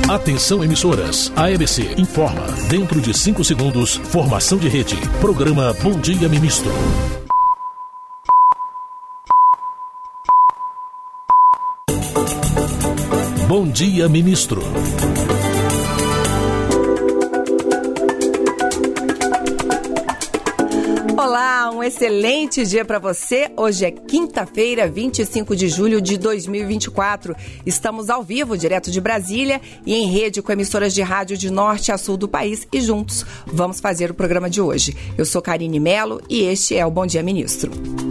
Atenção emissoras, a EBC informa, dentro de 5 segundos, formação de rede, programa Bom Dia Ministro. Bom Dia Ministro. Olá, um excelente dia para você. Hoje é quinta-feira, 25 de julho de 2024. Estamos ao vivo, direto de Brasília e em rede com emissoras de rádio de norte a sul do país e juntos vamos fazer o programa de hoje. Eu sou Karine Melo e este é o Bom Dia Ministro.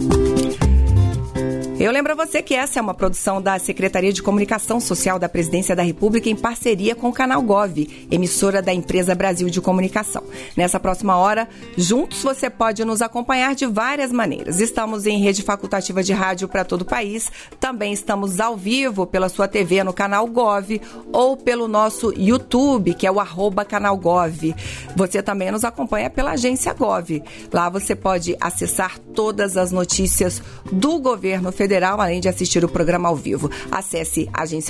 Eu lembro a você que essa é uma produção da Secretaria de Comunicação Social da Presidência da República em parceria com o Canal Gov, emissora da empresa Brasil de Comunicação. Nessa próxima hora, juntos você pode nos acompanhar de várias maneiras. Estamos em rede facultativa de rádio para todo o país, também estamos ao vivo pela sua TV no Canal Gov ou pelo nosso YouTube, que é o @canalgov. Você também nos acompanha pela agência Gov. Lá você pode acessar todas as notícias do governo federal, além de assistir o programa ao vivo. Acesse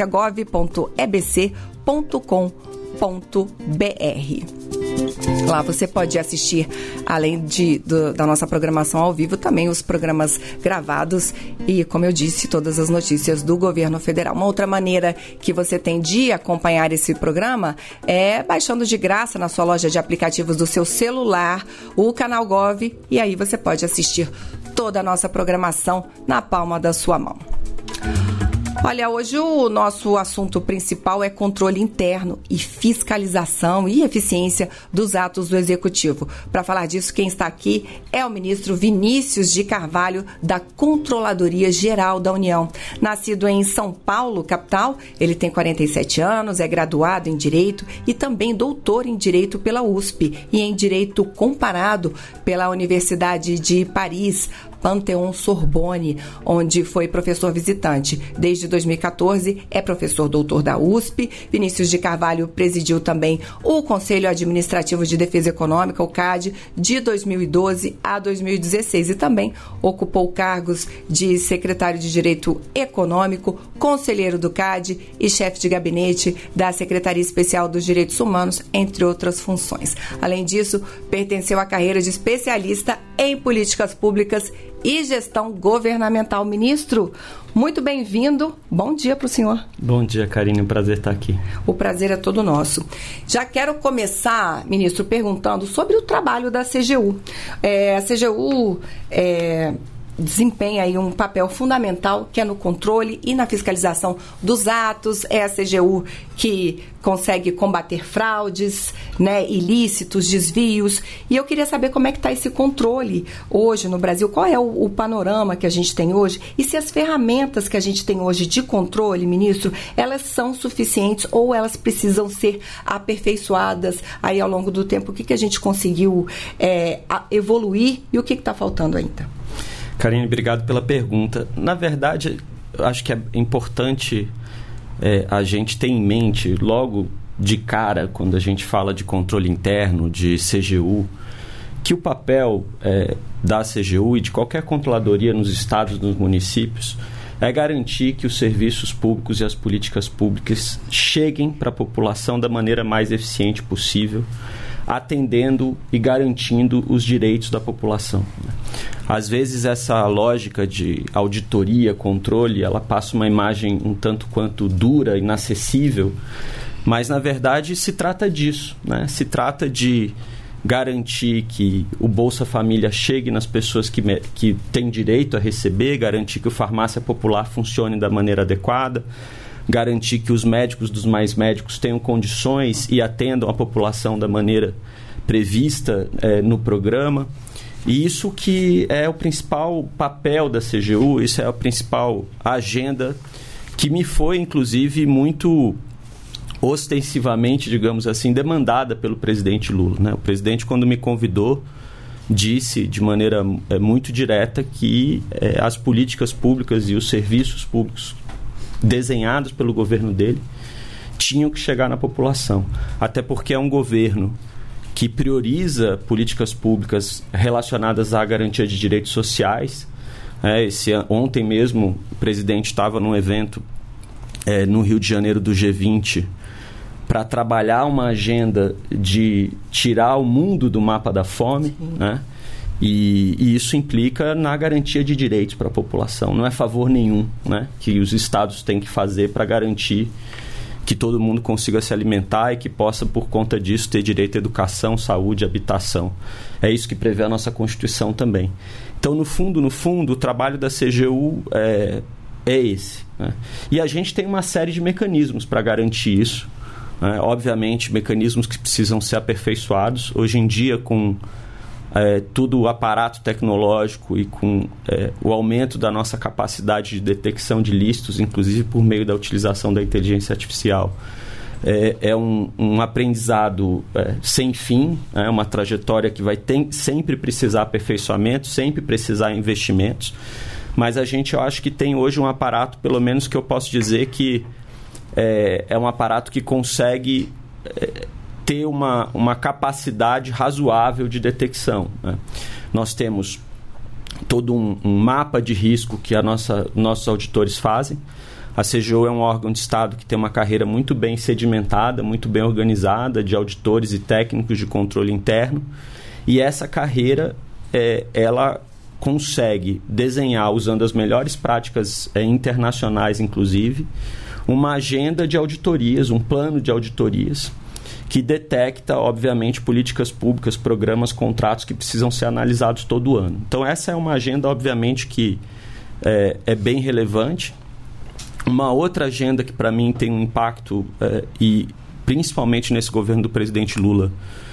agenciagov.ebc.com.br. Lá você pode assistir, além da nossa programação ao vivo, também os programas gravados e, como eu disse, todas as notícias do governo federal. Uma outra maneira que você tem de acompanhar esse programa é baixando de graça na sua loja de aplicativos do seu celular o Canal Gov, e aí você pode assistir toda a nossa programação na palma da sua mão. Olha, hoje o nosso assunto principal é controle interno e fiscalização e eficiência dos atos do Executivo. Para falar disso, quem está aqui é o ministro Vinícius de Carvalho, da Controladoria Geral da União. Nascido em São Paulo, capital, ele tem 47 anos, é graduado em Direito e também doutor em Direito pela USP e em Direito Comparado pela Universidade de Paris, Panthéon-Sorbonne, onde foi professor visitante. Desde 2014 é professor doutor da USP. Vinícius de Carvalho presidiu também o Conselho Administrativo de Defesa Econômica, o CAD, de 2012 a 2016 e também ocupou cargos de secretário de Direito Econômico, conselheiro do CAD e chefe de gabinete da Secretaria Especial dos Direitos Humanos, entre outras funções. Além disso, pertenceu à carreira de especialista em políticas públicas e gestão governamental. Ministro, muito bem-vindo. Bom dia para o senhor. Bom dia, Karine. Um prazer estar aqui. O prazer é todo nosso. Já quero começar, ministro, perguntando sobre o trabalho da CGU. A CGU desempenha aí um papel fundamental, que é no controle e na fiscalização dos atos. É a CGU que consegue combater fraudes, né, ilícitos, desvios. E eu queria saber como é que está esse controle hoje no Brasil. Qual é o panorama que a gente tem hoje? E se as ferramentas que a gente tem hoje de controle, ministro, elas são suficientes ou elas precisam ser aperfeiçoadas aí ao longo do tempo? O que a gente conseguiu evoluir e o que está faltando ainda? Karine, obrigado pela pergunta. Na verdade, acho que é importante a gente ter em mente, logo de cara, quando a gente fala de controle interno, de CGU, que o papel da CGU e de qualquer controladoria nos estados e nos municípios é garantir que os serviços públicos e as políticas públicas cheguem para a população da maneira mais eficiente possível, atendendo e garantindo os direitos da população. Às vezes essa lógica de auditoria, controle, ela passa uma imagem um tanto quanto dura, inacessível, mas na verdade se trata disso, né? Se trata de garantir que o Bolsa Família chegue nas pessoas que têm direito a receber, garantir que o farmácia popular funcione da maneira adequada, garantir que os médicos dos mais médicos tenham condições e atendam a população da maneira prevista no programa. E isso que é o principal papel da CGU, isso é a principal agenda que me foi, inclusive, muito ostensivamente, digamos assim, demandada pelo presidente Lula, né? O presidente, quando me convidou, disse de maneira muito direta que as políticas públicas e os serviços públicos desenhados pelo governo dele tinham que chegar na população. Até porque é um governo que prioriza políticas públicas relacionadas à garantia de direitos sociais. Ontem mesmo o presidente estava num evento no Rio de Janeiro do G20 para trabalhar uma agenda de tirar o mundo do mapa da fome, né? E isso implica na garantia de direitos para a população. Não é favor nenhum, né, que os estados têm que fazer para garantir que todo mundo consiga se alimentar e que possa, por conta disso, ter direito à educação, saúde, habitação. É isso que prevê a nossa Constituição também. Então, no fundo, o trabalho da CGU é esse, né? E a gente tem uma série de mecanismos para garantir isso, né? Obviamente, mecanismos que precisam ser aperfeiçoados. Hoje em dia, com todo o aparato tecnológico e com o aumento da nossa capacidade de detecção de ilícitos, inclusive por meio da utilização da inteligência artificial, é um aprendizado sem fim, é uma trajetória que vai sempre precisar aperfeiçoamento, sempre precisar investimentos, mas eu acho que tem hoje um aparato, pelo menos que eu posso dizer que é um aparato que consegue ter uma capacidade razoável de detecção, né? Nós temos todo um mapa de risco que nossos auditores fazem. A CGU é um órgão de Estado que tem uma carreira muito bem sedimentada, muito bem organizada, de auditores e técnicos de controle interno. E essa carreira, ela consegue desenhar, usando as melhores práticas internacionais, inclusive, uma agenda de auditorias, um plano de auditorias, que detecta, obviamente, políticas públicas, programas, contratos que precisam ser analisados todo ano. Então, essa é uma agenda, obviamente, que é bem relevante. Uma outra agenda que, para mim, tem um impacto, e principalmente nesse governo do presidente Lula,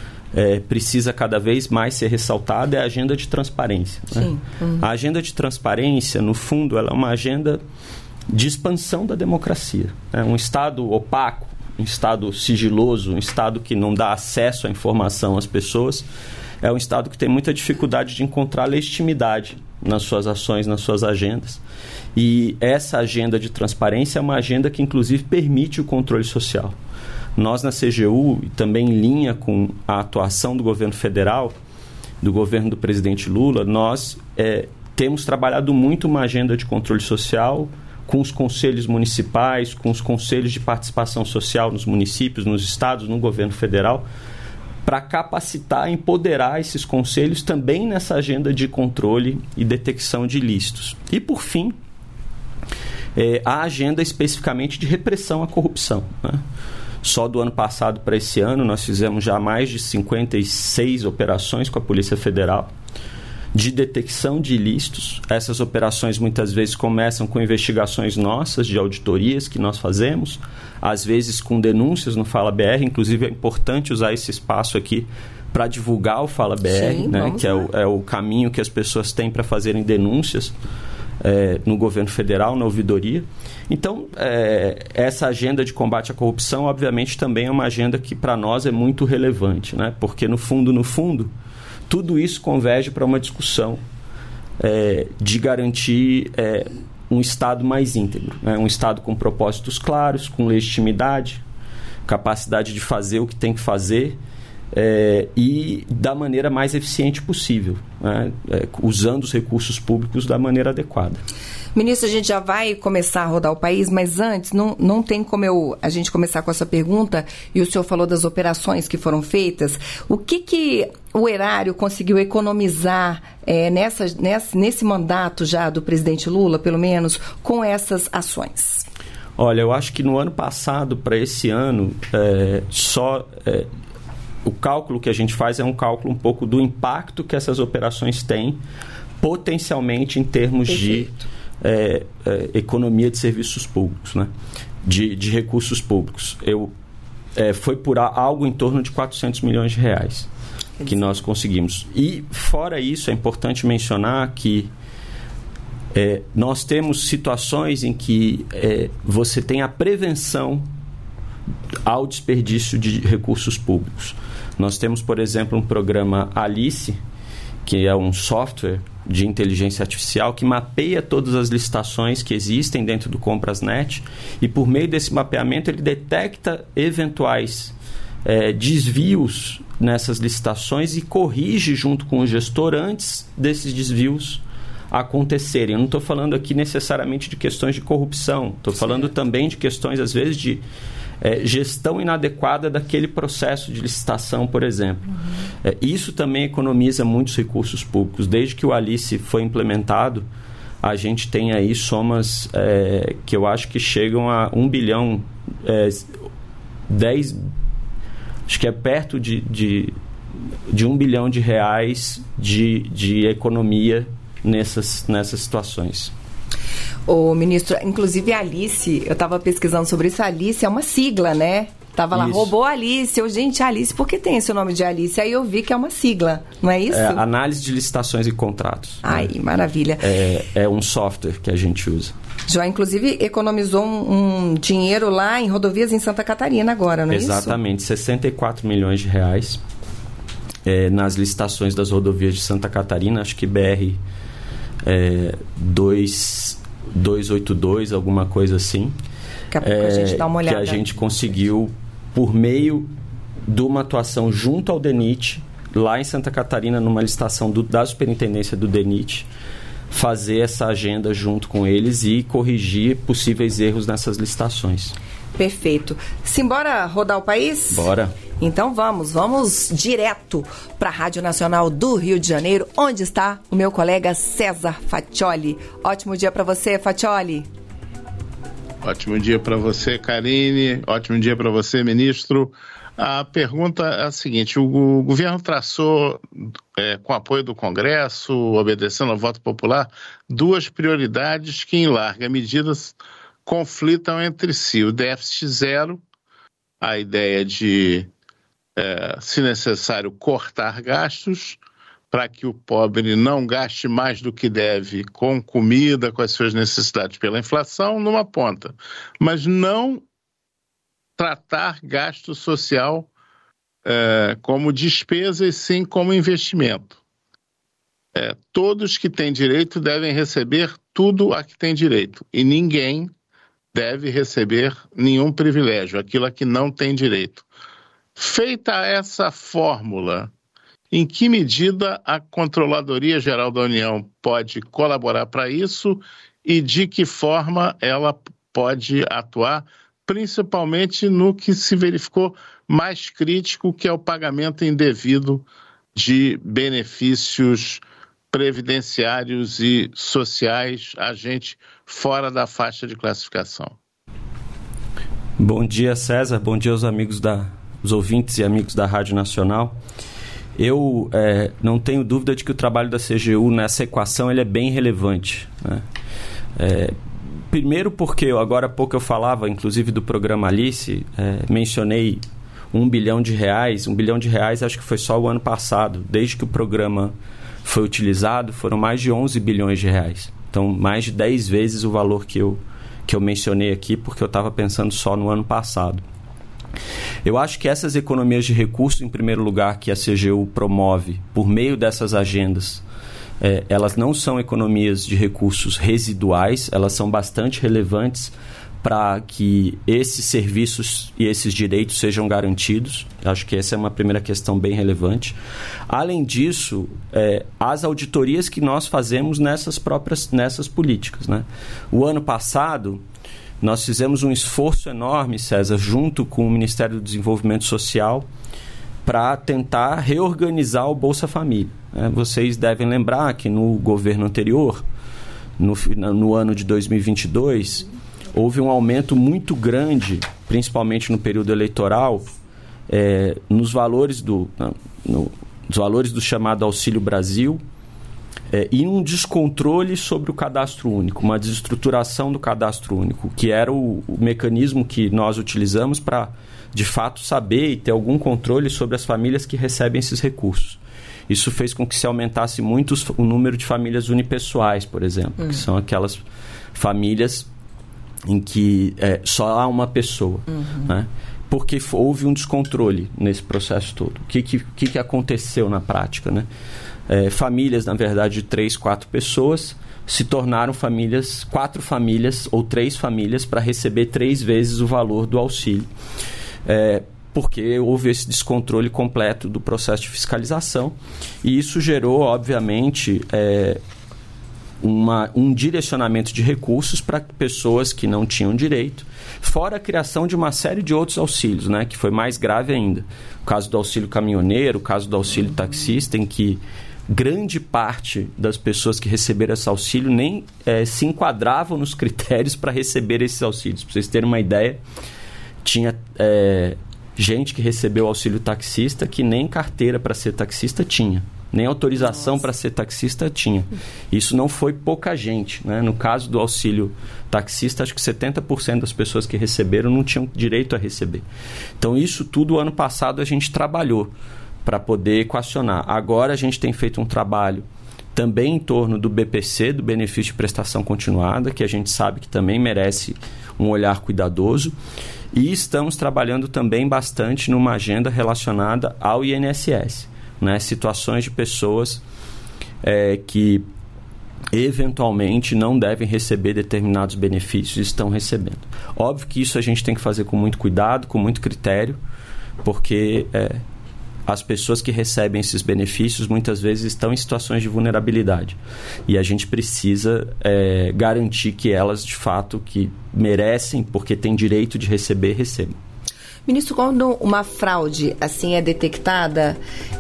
precisa cada vez mais ser ressaltada, é a agenda de transparência, né? Sim. Uhum. A agenda de transparência, no fundo, ela é uma agenda de expansão da democracia. Um Estado opaco, um Estado sigiloso, um Estado que não dá acesso à informação às pessoas, é um Estado que tem muita dificuldade de encontrar legitimidade nas suas ações, nas suas agendas. E essa agenda de transparência é uma agenda que, inclusive, permite o controle social. Nós, na CGU, e também em linha com a atuação do governo federal, do governo do presidente Lula, nós temos trabalhado muito uma agenda de controle social com os conselhos municipais, com os conselhos de participação social nos municípios, nos estados, no governo federal, para capacitar, empoderar esses conselhos também nessa agenda de controle e detecção de ilícitos. E, por fim, a agenda especificamente de repressão à corrupção, né? Só do ano passado para esse ano, nós fizemos já mais de 56 operações com a Polícia Federal de detecção de ilícitos. Essas operações muitas vezes começam com investigações nossas, de auditorias que nós fazemos, às vezes com denúncias no Fala BR. Inclusive, é importante usar esse espaço aqui para divulgar o Fala BR, sim, né, que é o caminho que as pessoas têm para fazerem denúncias no governo federal, na ouvidoria. Então, essa agenda de combate à corrupção, obviamente, também é uma agenda que para nós é muito relevante, né? Porque, no fundo, tudo isso converge para uma discussão de garantir um Estado mais íntegro, né? Um Estado com propósitos claros, com legitimidade, capacidade de fazer o que tem que fazer e da maneira mais eficiente possível, né? Usando os recursos públicos da maneira adequada. Ministro, a gente já vai começar a rodar o país, mas antes, não tem como a gente começar com essa pergunta, e o senhor falou das operações que foram feitas. O que o erário conseguiu economizar nesse mandato já do presidente Lula, pelo menos, com essas ações? Olha, eu acho que no ano passado para esse ano, o cálculo que a gente faz é um cálculo um pouco do impacto que essas operações têm potencialmente em termos Perfeito. de economia de serviços públicos, né? de recursos públicos. Foi por algo em torno de 400 milhões de reais que nós conseguimos. E, fora isso, é importante mencionar que nós temos situações em que você tem a prevenção ao desperdício de recursos públicos. Nós temos, por exemplo, um programa Alice, que é um software de inteligência artificial que mapeia todas as licitações que existem dentro do Comprasnet, e por meio desse mapeamento ele detecta eventuais desvios nessas licitações e corrige junto com o gestor antes desses desvios acontecerem. Eu não estou falando aqui necessariamente de questões de corrupção, estou falando também de questões, às vezes, de gestão inadequada daquele processo de licitação, por exemplo. Isso também economiza muitos recursos públicos. Desde que o Alice foi implementado, a gente tem aí somas que eu acho que chegam a 1 bilhão, 10, acho que é perto de 1 bilhão de reais de economia nessas situações. Ô, ministro, inclusive a Alice, eu estava pesquisando sobre isso, a Alice é uma sigla, né? Tava lá, roubou a Alice. Gente, Alice, por que tem esse nome de Alice? Aí eu vi que é uma sigla, não é isso? Análise de licitações e contratos. Ai, né? Maravilha. É um software que a gente usa. Já, inclusive, economizou um dinheiro lá em rodovias em Santa Catarina agora, não é isso? Exatamente, 64 milhões de reais nas licitações das rodovias de Santa Catarina, acho que BR 282, alguma coisa assim. Daqui a pouco a gente dá uma olhada. Que a gente conseguiu, por meio de uma atuação junto ao DENIT, lá em Santa Catarina, numa licitação da superintendência do DENIT, fazer essa agenda junto com eles e corrigir possíveis erros nessas licitações. Perfeito. Simbora rodar o país? Bora. Então vamos direto para a Rádio Nacional do Rio de Janeiro, onde está o meu colega César Faccioli. Ótimo dia para você, Faccioli. Ótimo dia para você, Karine. Ótimo dia para você, ministro. A pergunta é a seguinte: o governo traçou, com apoio do Congresso, obedecendo ao voto popular, 2 prioridades que, em larga medida, conflitam entre si. O déficit zero, a ideia de, se necessário, cortar gastos, para que o pobre não gaste mais do que deve com comida, com as suas necessidades pela inflação, numa ponta. Mas não tratar gasto social como despesa e sim como investimento. Todos que têm direito devem receber tudo a que têm direito. E ninguém deve receber nenhum privilégio, aquilo a que não tem direito. Feita essa fórmula, em que medida a Controladoria Geral da União pode colaborar para isso e de que forma ela pode atuar, principalmente no que se verificou mais crítico, que é o pagamento indevido de benefícios previdenciários e sociais a gente fora da faixa de classificação? Bom dia, César. Bom dia aos amigos os ouvintes e amigos da Rádio Nacional. Eu não tenho dúvida de que o trabalho da CGU nessa equação ele é bem relevante, né? Primeiro porque agora há pouco eu falava, inclusive, do programa Alice, mencionei 1 bilhão de reais. 1 bilhão de reais acho que foi só o ano passado. Desde que o programa foi utilizado, foram mais de 11 bilhões de reais. Então, mais de 10 vezes o valor que eu mencionei aqui, porque eu estava pensando só no ano passado. Eu acho que essas economias de recursos, em primeiro lugar, que a CGU promove por meio dessas agendas, elas não são economias de recursos residuais, elas são bastante relevantes para que esses serviços e esses direitos sejam garantidos. Acho que essa é uma primeira questão bem relevante. Além disso, as auditorias que nós fazemos nessas políticas, né? O ano passado, nós fizemos um esforço enorme, César, junto com o Ministério do Desenvolvimento Social, para tentar reorganizar o Bolsa Família. Vocês devem lembrar que no governo anterior, no ano de 2022, houve um aumento muito grande, principalmente no período eleitoral, nos valores do chamado Auxílio Brasil, e um descontrole sobre o cadastro único, uma desestruturação do cadastro único, que era o mecanismo que nós utilizamos para, de fato, saber e ter algum controle sobre as famílias que recebem esses recursos. Isso fez com que se aumentasse muito o número de famílias unipessoais, por exemplo, que são aquelas famílias em que só há uma pessoa, né? Porque houve um descontrole nesse processo todo. O que aconteceu na prática, né? Famílias, na verdade, de 3, 4 pessoas se tornaram 4 famílias ou 3 famílias para receber 3 vezes o valor do auxílio. Porque houve esse descontrole completo do processo de fiscalização, e isso gerou, obviamente, um direcionamento de recursos para pessoas que não tinham direito, fora a criação de uma série de outros auxílios, né, que foi mais grave ainda. O caso do auxílio caminhoneiro, o caso do auxílio taxista, em que grande parte das pessoas que receberam esse auxílio nem se enquadravam nos critérios para receber esses auxílios. Para vocês terem uma ideia, tinha gente que recebeu auxílio taxista que nem carteira para ser taxista tinha, nem autorização para ser taxista tinha. Isso não foi pouca gente, né? No caso do auxílio taxista, acho que 70% das pessoas que receberam não tinham direito a receber. Então, isso tudo, ano passado, a gente trabalhou para poder equacionar. Agora, a gente tem feito um trabalho também em torno do BPC, do Benefício de Prestação Continuada, que a gente sabe que também merece um olhar cuidadoso. E estamos trabalhando também bastante numa agenda relacionada ao INSS, né? Situações de pessoas que eventualmente não devem receber determinados benefícios e estão recebendo. Óbvio que isso a gente tem que fazer com muito cuidado, com muito critério, porque as pessoas que recebem esses benefícios muitas vezes estão em situações de vulnerabilidade. E a gente precisa garantir que elas, de fato, que merecem, porque têm direito de receber, recebam. Ministro, quando uma fraude assim é detectada,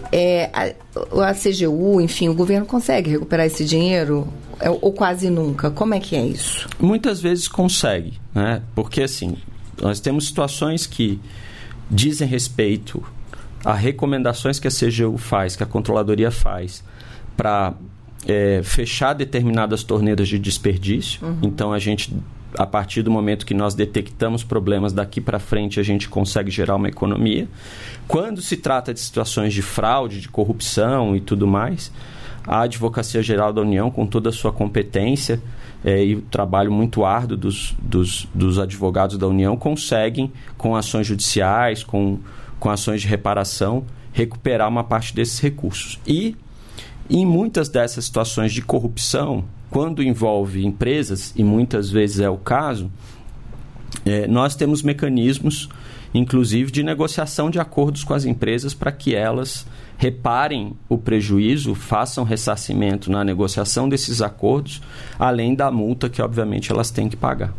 a CGU, enfim, o governo consegue recuperar esse dinheiro ou quase nunca? Como é que é isso? Muitas vezes consegue, né? Porque assim, nós temos situações que dizem respeito a recomendações que a CGU faz, que a Controladoria faz, para fechar determinadas torneiras de desperdício. Então, a gente, a partir do momento que nós detectamos problemas, daqui para frente a gente consegue gerar uma economia. Quando se trata de situações de fraude, de corrupção e tudo mais, a Advocacia Geral da União, com toda a sua competência e o trabalho muito árduo dos advogados da União, conseguem, com ações judiciais, com ações de reparação, recuperar uma parte desses recursos. E, em muitas dessas situações de corrupção, quando envolve empresas, e muitas vezes é o caso, nós temos mecanismos, inclusive, de negociação de acordos com as empresas para que elas reparem o prejuízo, façam ressarcimento na negociação desses acordos, além da multa que, obviamente, elas têm que pagar.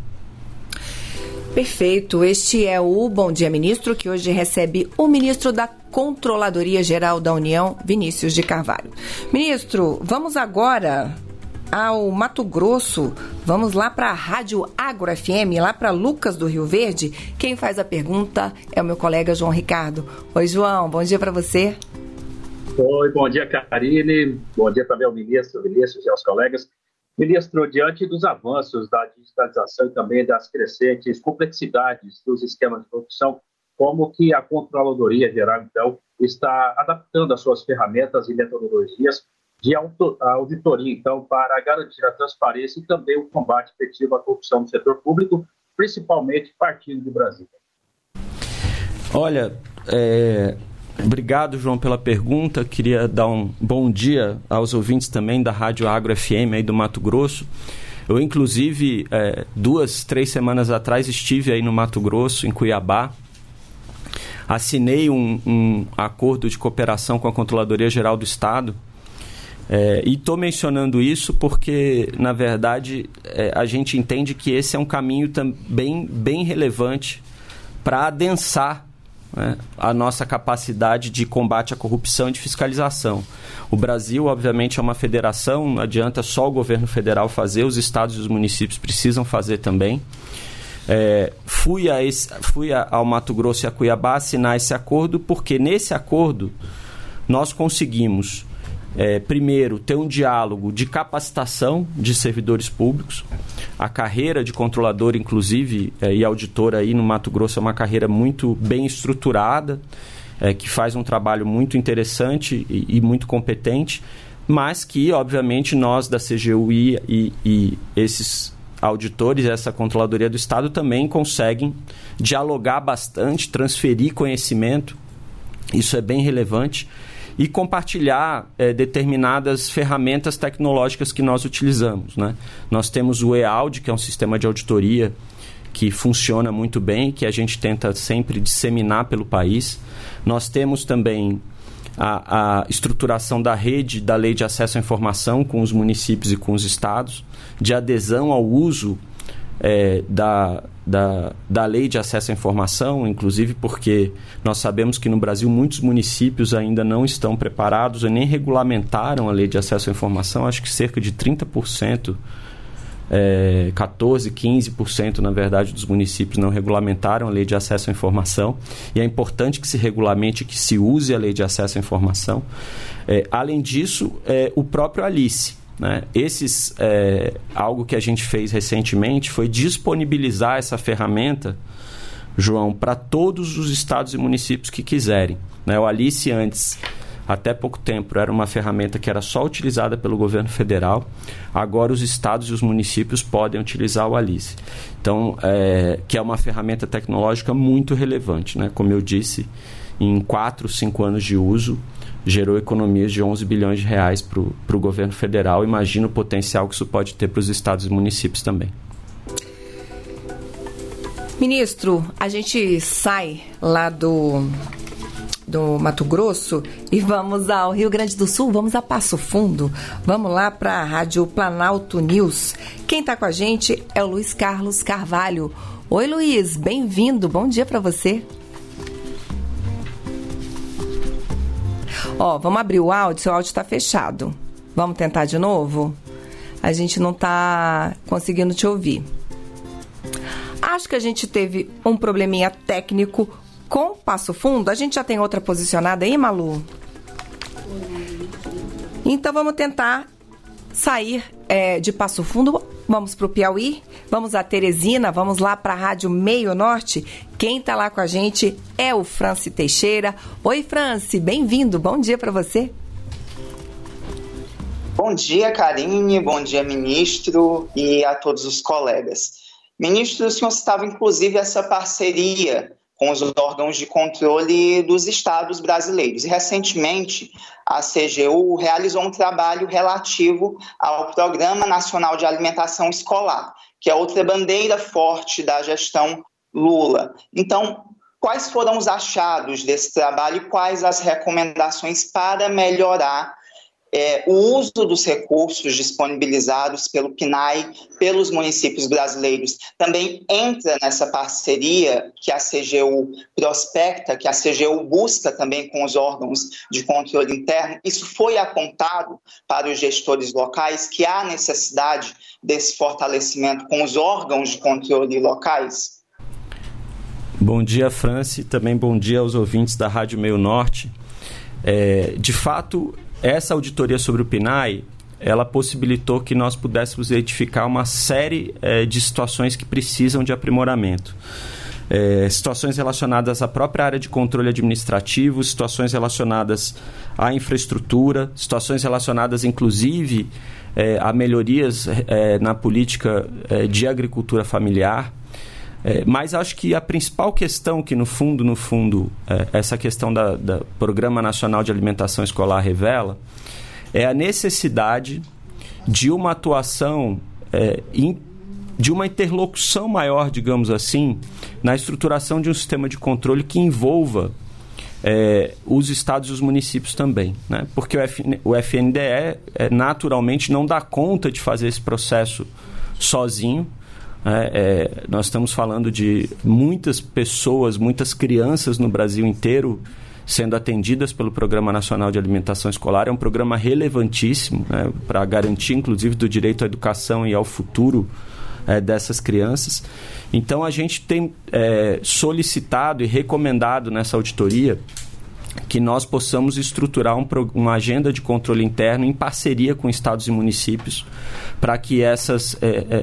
Perfeito. Este é o Bom Dia Ministro, que hoje recebe o ministro da Controladoria Geral da União, Vinícius de Carvalho. Ministro, vamos agora ao Mato Grosso. Vamos lá para a Rádio Agro FM, lá para Lucas do Rio Verde. Quem faz a pergunta é o meu colega João Ricardo. Oi, João, bom dia para você. Oi, bom dia, Karine. Bom dia também ao ministro Vinícius e aos colegas. Ministro, diante dos avanços da digitalização e também das crescentes complexidades dos esquemas de corrupção, como que a Controladoria Geral, então, está adaptando as suas ferramentas e metodologias de auditoria, então, para garantir a transparência e também o combate efetivo à corrupção no setor público, principalmente partindo de Brasília? Olha, obrigado, João, pela pergunta. Queria dar um bom dia aos ouvintes também da Rádio Agro FM aí do Mato Grosso. Eu, inclusive, 2-3 semanas atrás estive aí no Mato Grosso, em Cuiabá. Assinei um acordo de cooperação com a Controladoria Geral do Estado. E estou mencionando isso porque, na verdade, a gente entende que esse é um caminho também bem relevante para adensar a nossa capacidade de combate à corrupção e de fiscalização. O Brasil, obviamente, é uma federação, não adianta só o governo federal fazer, os estados e os municípios precisam fazer também. Fui ao Mato Grosso e a Cuiabá assinar esse acordo porque nesse acordo nós conseguimos, primeiro, ter um diálogo de capacitação de servidores públicos. A carreira de controlador, inclusive, e auditor aí no Mato Grosso é uma carreira muito bem estruturada, que faz um trabalho muito interessante e muito competente, mas que, obviamente, nós da CGU e esses auditores, essa Controladoria do Estado também conseguem dialogar bastante, transferir conhecimento, isso é bem relevante, e compartilhar determinadas ferramentas tecnológicas que nós utilizamos, né? Nós temos o eAudi, que é um sistema de auditoria que funciona muito bem, que a gente tenta sempre disseminar pelo país. Nós temos também a estruturação da rede da Lei de Acesso à Informação com os municípios e com os estados, de adesão ao uso da Lei de Acesso à Informação, inclusive porque nós sabemos que no Brasil muitos municípios ainda não estão preparados e nem regulamentaram a Lei de Acesso à Informação. Acho que cerca de 30%, 14%, 15% na verdade dos municípios não regulamentaram a Lei de Acesso à Informação, e é importante que se regulamente, que se use a Lei de Acesso à Informação. Além disso, o próprio Alice, né? Algo que a gente fez recentemente foi disponibilizar essa ferramenta, João, para todos os estados e municípios que quiserem, né? O Alice antes, até pouco tempo, era uma ferramenta que era só utilizada pelo governo federal. Agora os estados e os municípios podem utilizar o Alice. Então, que é uma ferramenta tecnológica muito relevante, né? Como eu disse, em 4, 5 anos de uso, gerou economias de 11 bilhões de reais para o governo federal. Imagina o potencial que isso pode ter para os estados e municípios também. Ministro, a gente sai lá do Mato Grosso e vamos ao Rio Grande do Sul, vamos a Passo Fundo, vamos lá para a Rádio Planalto News. Quem está com a gente é o Luiz Carlos Carvalho. Oi, Luiz, bem-vindo, bom dia para você. Vamos abrir o áudio, seu áudio está fechado. Vamos tentar de novo? A gente não está conseguindo te ouvir. Acho que a gente teve um probleminha técnico com Passo Fundo. A gente já tem outra posicionada aí, Malu? Então vamos tentar sair de Passo Fundo. Vamos para o Piauí, vamos a Teresina, vamos lá para a Rádio Meio Norte. Quem está lá com a gente é o Franci Teixeira. Oi, Franci, bem-vindo, bom dia para você. Bom dia, Karine, bom dia, ministro, e a todos os colegas. Ministro, o senhor citava inclusive essa parceria com os órgãos de controle dos estados brasileiros. E, recentemente, a CGU realizou um trabalho relativo ao Programa Nacional de Alimentação Escolar, que é outra bandeira forte da gestão Lula. Então, quais foram os achados desse trabalho e quais as recomendações para melhorar o uso dos recursos disponibilizados pelo PNAE, pelos municípios brasileiros? Também entra nessa parceria que a CGU prospecta, que a CGU busca também com os órgãos de controle interno. Isso foi apontado para os gestores locais, que há necessidade desse fortalecimento com os órgãos de controle locais? Bom dia, Franci. Também bom dia aos ouvintes da Rádio Meio Norte. De fato, essa auditoria sobre o PNAE, ela possibilitou que nós pudéssemos identificar uma série de situações que precisam de aprimoramento. Situações relacionadas à própria área de controle administrativo, situações relacionadas à infraestrutura, situações relacionadas, inclusive, a melhorias na política de agricultura familiar. Mas acho que a principal questão que, no fundo, essa questão do Programa Nacional de Alimentação Escolar revela é a necessidade de uma atuação, de uma interlocução maior, digamos assim, na estruturação de um sistema de controle que envolva os estados e os municípios também, né? Porque o FNDE naturalmente não dá conta de fazer esse processo sozinho. Nós estamos falando de muitas pessoas, muitas crianças no Brasil inteiro sendo atendidas pelo Programa Nacional de Alimentação Escolar. É um programa relevantíssimo, né, para garantir, inclusive, do direito à educação e ao futuro dessas crianças. Então, a gente tem solicitado e recomendado nessa auditoria que nós possamos estruturar uma agenda de controle interno em parceria com estados e municípios para que essas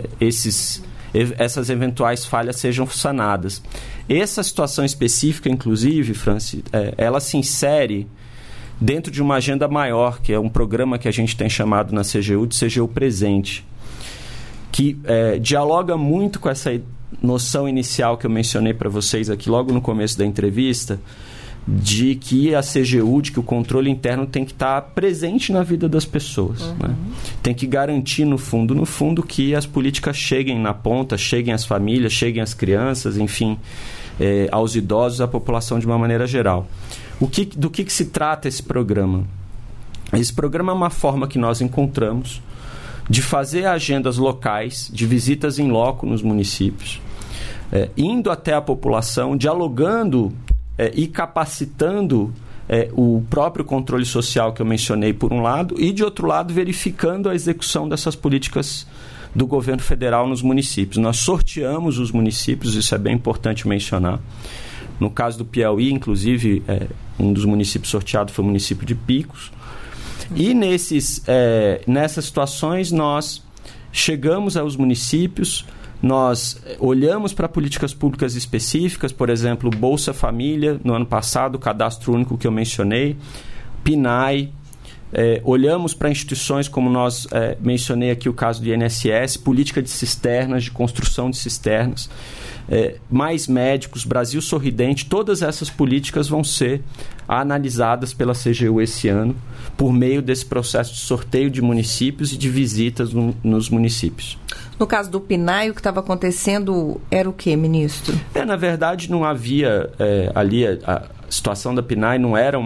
eventuais falhas sejam sanadas. Essa situação específica, inclusive, Franci, ela se insere dentro de uma agenda maior, que é um programa que a gente tem chamado na CGU de CGU Presente, que dialoga muito com essa noção inicial que eu mencionei para vocês aqui logo no começo da entrevista, de que a CGU, de que o controle interno tem que estar presente na vida das pessoas. Uhum. Né? Tem que garantir, no fundo, que as políticas cheguem na ponta, cheguem às famílias, cheguem às crianças, enfim, aos idosos, à população de uma maneira geral. Do que se trata esse programa? Esse programa é uma forma que nós encontramos de fazer agendas locais, de visitas em loco nos municípios, indo até a população, dialogando e capacitando o próprio controle social que eu mencionei por um lado, e de outro lado verificando a execução dessas políticas do governo federal nos municípios. Nós sorteamos os municípios, isso é bem importante mencionar. No caso do Piauí, inclusive, um dos municípios sorteados foi o município de Picos. E nessas situações nós chegamos aos municípios, nós olhamos para políticas públicas específicas, por exemplo, Bolsa Família, no ano passado, o cadastro único que eu mencionei, PNAE, olhamos para instituições como nós mencionei aqui o caso do INSS, política de cisternas, de construção de cisternas, mais médicos, Brasil Sorridente, todas essas políticas vão ser analisadas pela CGU esse ano por meio desse processo de sorteio de municípios e de visitas nos municípios. No caso do PNAE, o que estava acontecendo era o quê, ministro? Na verdade, não havia ali a situação da PNAE não era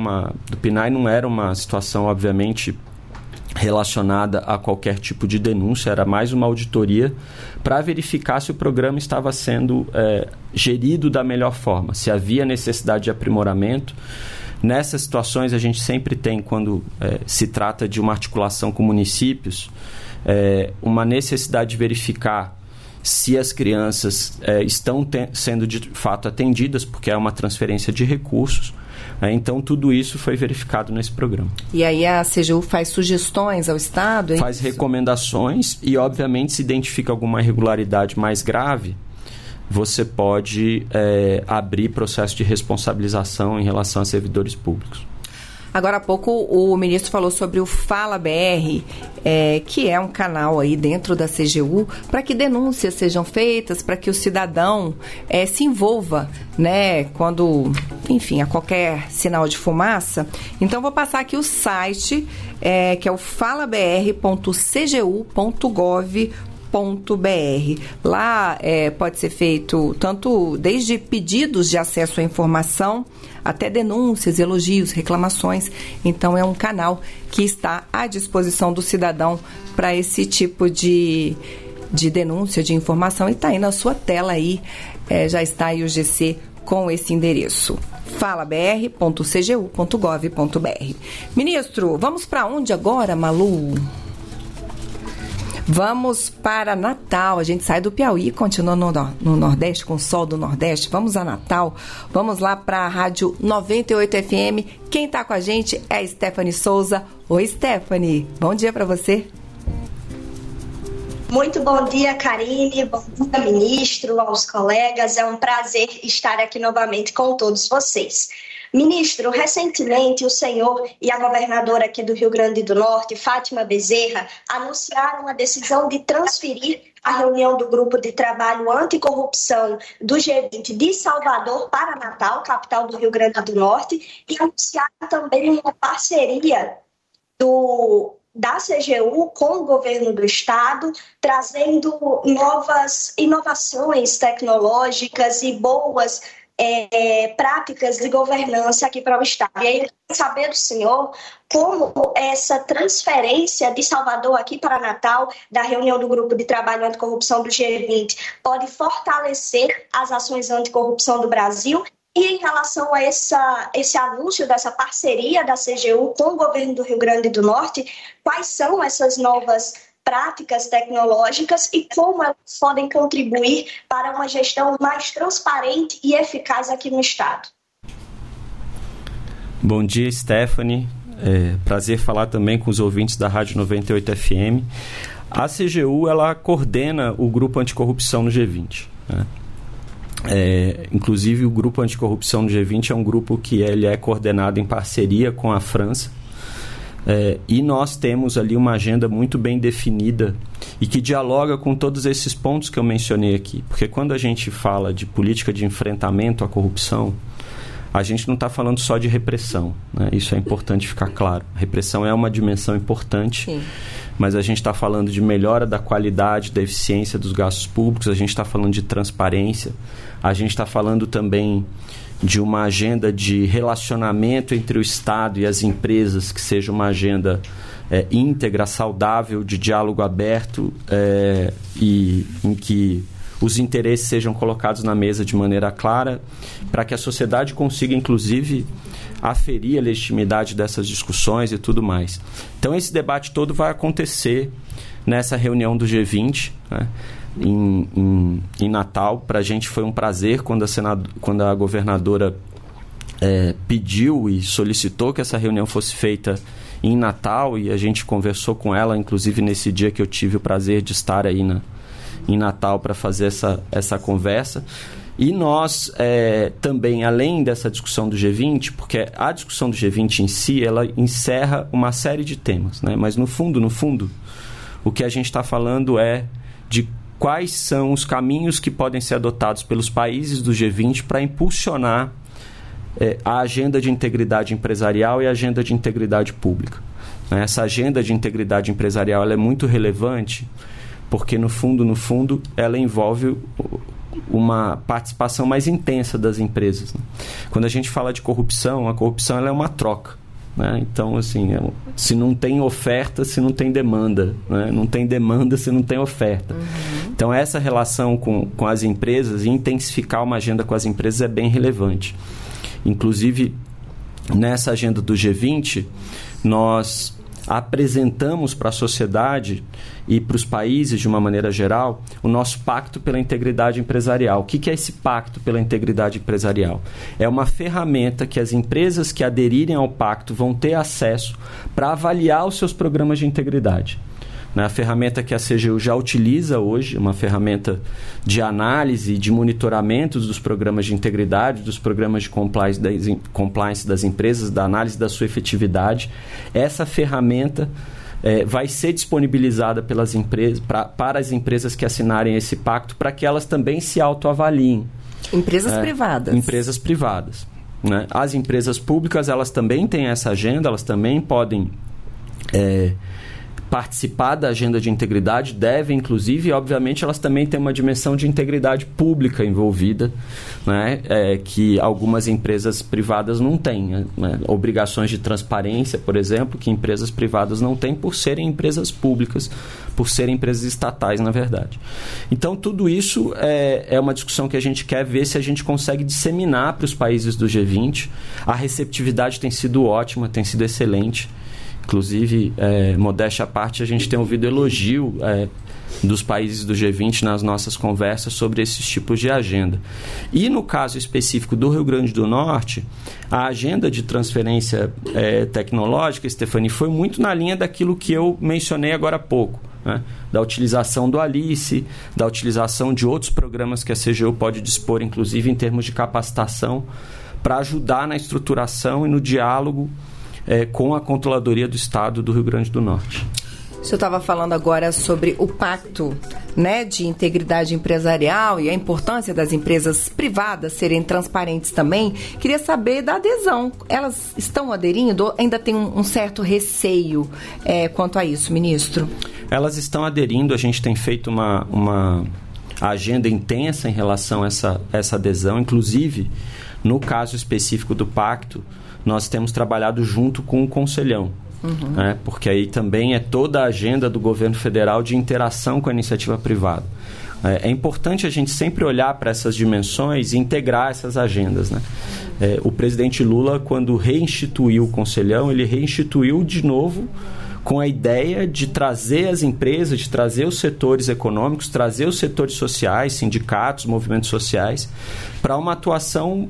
uma situação, obviamente, relacionada a qualquer tipo de denúncia, era mais uma auditoria para verificar se o programa estava sendo gerido da melhor forma, se havia necessidade de aprimoramento. Nessas situações, a gente sempre tem, quando se trata de uma articulação com municípios, uma necessidade de verificar se as crianças estão sendo de fato atendidas, porque é uma transferência de recursos. Então, tudo isso foi verificado nesse programa. E aí a CGU faz sugestões ao Estado? Faz recomendações e, obviamente, se identifica alguma irregularidade mais grave, você pode abrir processo de responsabilização em relação a servidores públicos. Agora há pouco o ministro falou sobre o Fala BR, que é um canal aí dentro da CGU para que denúncias sejam feitas, para que o cidadão se envolva, né, quando, enfim, há qualquer sinal de fumaça. Então vou passar aqui o site, que é o falabr.cgu.gov.br. Lá pode ser feito tanto desde pedidos de acesso à informação até denúncias, elogios, reclamações. Então é um canal que está à disposição do cidadão para esse tipo de denúncia, de informação, e está aí na sua tela aí, já está aí o GC com esse endereço, falabr.cgu.gov.br. Ministro, vamos para onde agora, Malu? Vamos para Natal, a gente sai do Piauí, continua no Nordeste, com o sol do Nordeste, vamos a Natal, vamos lá para a Rádio 98 FM, quem está com a gente é a Stephanie Souza. Oi, Stephanie, bom dia para você. Muito bom dia, Karine, bom dia, ministro, aos colegas, é um prazer estar aqui novamente com todos vocês. Ministro, recentemente o senhor e a governadora aqui do Rio Grande do Norte, Fátima Bezerra, anunciaram a decisão de transferir a reunião do Grupo de Trabalho Anticorrupção do G20 de Salvador para Natal, capital do Rio Grande do Norte, e anunciaram também uma parceria da CGU com o governo do estado, trazendo novas inovações tecnológicas e boas práticas de governança aqui para o estado. E aí eu queria saber do senhor como essa transferência de Salvador aqui para Natal, da reunião do Grupo de Trabalho Anticorrupção do G20, pode fortalecer as ações anticorrupção do Brasil. E em relação a esse anúncio dessa parceria da CGU com o governo do Rio Grande do Norte, quais são essas novas práticas tecnológicas e como elas podem contribuir para uma gestão mais transparente e eficaz aqui no estado? Bom dia, Stephanie. Prazer falar também com os ouvintes da Rádio 98 FM. A CGU, ela coordena o Grupo Anticorrupção no G20, né? Inclusive, o Grupo Anticorrupção no G20 é um grupo que ele é coordenado em parceria com a França. E nós temos ali uma agenda muito bem definida e que dialoga com todos esses pontos que eu mencionei aqui. Porque quando a gente fala de política de enfrentamento à corrupção, a gente não está falando só de repressão, né? Isso é importante ficar claro. A repressão é uma dimensão importante, mas a gente está falando de melhora da qualidade, da eficiência dos gastos públicos, a gente está falando de transparência, a gente está falando também de uma agenda de relacionamento entre o Estado e as empresas, que seja uma agenda íntegra, saudável, de diálogo aberto e em que os interesses sejam colocados na mesa de maneira clara, para que a sociedade consiga, inclusive, aferir a legitimidade dessas discussões e tudo mais. Então, esse debate todo vai acontecer nessa reunião do G20, né, em Natal. Para a gente foi um prazer quando a governadora pediu e solicitou que essa reunião fosse feita em Natal, e a gente conversou com ela, inclusive nesse dia que eu tive o prazer de estar aí em Natal para fazer essa conversa. E nós também, além dessa discussão do G20, porque a discussão do G20 em si, ela encerra uma série de temas, né? Mas no fundo, o que a gente está falando é de quais são os caminhos que podem ser adotados pelos países do G20 para impulsionar a agenda de integridade empresarial e a agenda de integridade pública. Essa agenda de integridade empresarial ela é muito relevante porque, no fundo, ela envolve uma participação mais intensa das empresas, né? Quando a gente fala de corrupção, a corrupção ela é uma troca, né? Então, assim, se não tem oferta, se não tem demanda, né? Não tem demanda, se não tem oferta. Então, essa relação com as empresas e intensificar uma agenda com as empresas é bem relevante. Inclusive, nessa agenda do G20, nós apresentamos para a sociedade e para os países, de uma maneira geral, o nosso Pacto pela Integridade Empresarial. O que é esse Pacto pela Integridade Empresarial? É uma ferramenta que as empresas que aderirem ao pacto vão ter acesso para avaliar os seus programas de integridade. A ferramenta que a CGU já utiliza hoje, uma ferramenta de análise e de monitoramento dos programas de integridade, dos programas de compliance das empresas, da análise da sua efetividade. Essa ferramenta vai ser disponibilizada pelas empresas, para as empresas que assinarem esse pacto, para que elas também se autoavaliem. Empresas privadas. Empresas privadas, né? As empresas públicas, elas também têm essa agenda, elas também podem participar da agenda de integridade, devem, inclusive, e obviamente elas também têm uma dimensão de integridade pública envolvida, né? Que algumas empresas privadas não têm, né? Obrigações de transparência, por exemplo, que empresas privadas não têm por serem empresas públicas, por serem empresas estatais, na verdade. Então, tudo isso é uma discussão que a gente quer ver se a gente consegue disseminar para os países do G20. A receptividade tem sido ótima, tem sido excelente. Inclusive, modéstia à parte, a gente tem ouvido elogio dos países do G20 nas nossas conversas sobre esses tipos de agenda. E no caso específico do Rio Grande do Norte, a agenda de transferência tecnológica, Stephanie, foi muito na linha daquilo que eu mencionei agora há pouco, né? Da utilização do Alice, da utilização de outros programas que a CGU pode dispor, inclusive em termos de capacitação, para ajudar na estruturação e no diálogo com a Controladoria do Estado do Rio Grande do Norte. O senhor estava falando agora sobre o pacto, né, de integridade empresarial e a importância das empresas privadas serem transparentes também. Queria saber da adesão. Elas estão aderindo? Ainda tem um certo receio quanto a isso, ministro? Elas estão aderindo. A gente tem feito uma agenda intensa em relação a essa adesão. Inclusive, no caso específico do pacto, nós temos trabalhado junto com o Conselhão, né? Porque aí também é toda a agenda do governo federal de interação com a iniciativa privada. É importante a gente sempre olhar para essas dimensões e integrar essas agendas, né? O presidente Lula, quando reinstituiu o Conselhão, ele reinstituiu de novo com a ideia de trazer as empresas, de trazer os setores econômicos, trazer os setores sociais, sindicatos, movimentos sociais, para uma atuação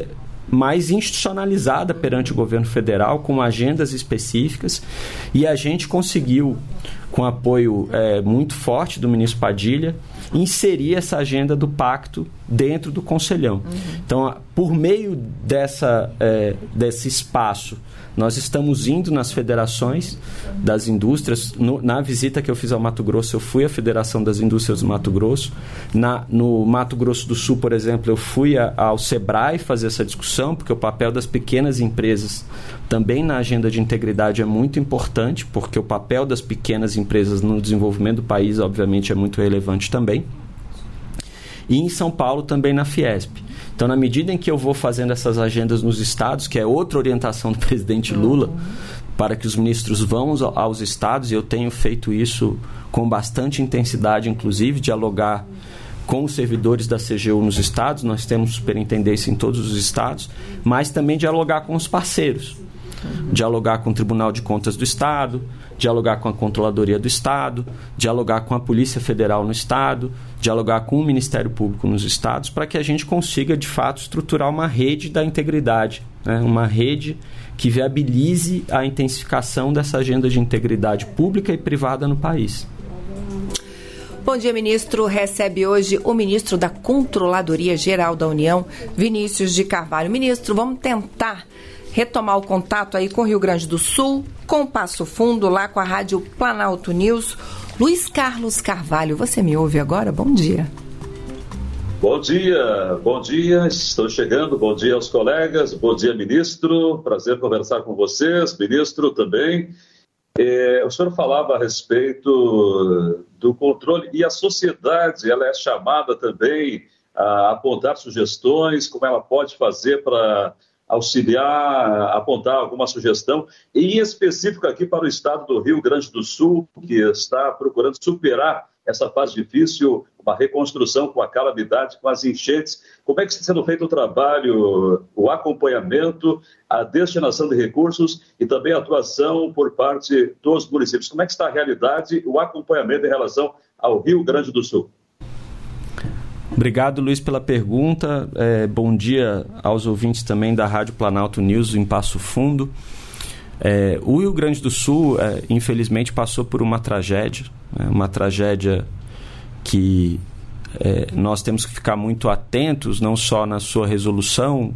mais institucionalizada perante o governo federal, com agendas específicas, e a gente conseguiu, com apoio muito forte do ministro Padilha, inserir essa agenda do pacto dentro do Conselhão. Então, por meio desse espaço, nós estamos indo nas federações das indústrias. Na visita que eu fiz ao Mato Grosso, eu fui à Federação das Indústrias do Mato Grosso. No Mato Grosso do Sul, por exemplo, eu fui ao SEBRAE fazer essa discussão, porque o papel das pequenas empresas também na agenda de integridade é muito importante, porque o papel das pequenas empresas no desenvolvimento do país, obviamente, é muito relevante também. E em São Paulo também na Fiesp. Então, na medida em que eu vou fazendo essas agendas nos estados, que é outra orientação do presidente Lula, para que os ministros vão aos estados, e eu tenho feito isso com bastante intensidade, inclusive, dialogar com os servidores da CGU nos estados, nós temos superintendência em todos os estados, mas também dialogar com os parceiros, dialogar com o Tribunal de Contas do Estado, dialogar com a Controladoria do Estado, dialogar com a Polícia Federal no Estado, dialogar com o Ministério Público nos estados, para que a gente consiga, de fato, estruturar uma rede da integridade, né? Uma rede que viabilize a intensificação dessa agenda de integridade pública e privada no país. Bom dia, ministro. Recebe hoje o ministro da Controladoria Geral da União, Vinícius de Carvalho. Ministro, vamos tentar retomar o contato aí com o Rio Grande do Sul, com Passo Fundo, lá com a Rádio Planalto News. Luiz Carlos Carvalho, você me ouve agora? Bom dia. Bom dia, estou chegando, bom dia aos colegas, bom dia, ministro, prazer conversar com vocês, ministro também. O senhor falava a respeito do controle e a sociedade, ela é chamada também a apontar sugestões, como ela pode fazer para auxiliar, apontar alguma sugestão, e em específico aqui para o estado do Rio Grande do Sul, que está procurando superar essa fase difícil, uma reconstrução com a calamidade, com as enchentes. Como é que está sendo feito o trabalho, o acompanhamento, a destinação de recursos e também a atuação por parte dos municípios? Como é que está a realidade, o acompanhamento em relação ao Rio Grande do Sul? Obrigado, Luiz, pela pergunta. Bom dia aos ouvintes também da Rádio Planalto News em Passo Fundo. O Rio Grande do Sul, infelizmente, passou por uma tragédia que nós temos que ficar muito atentos, não só na sua resolução,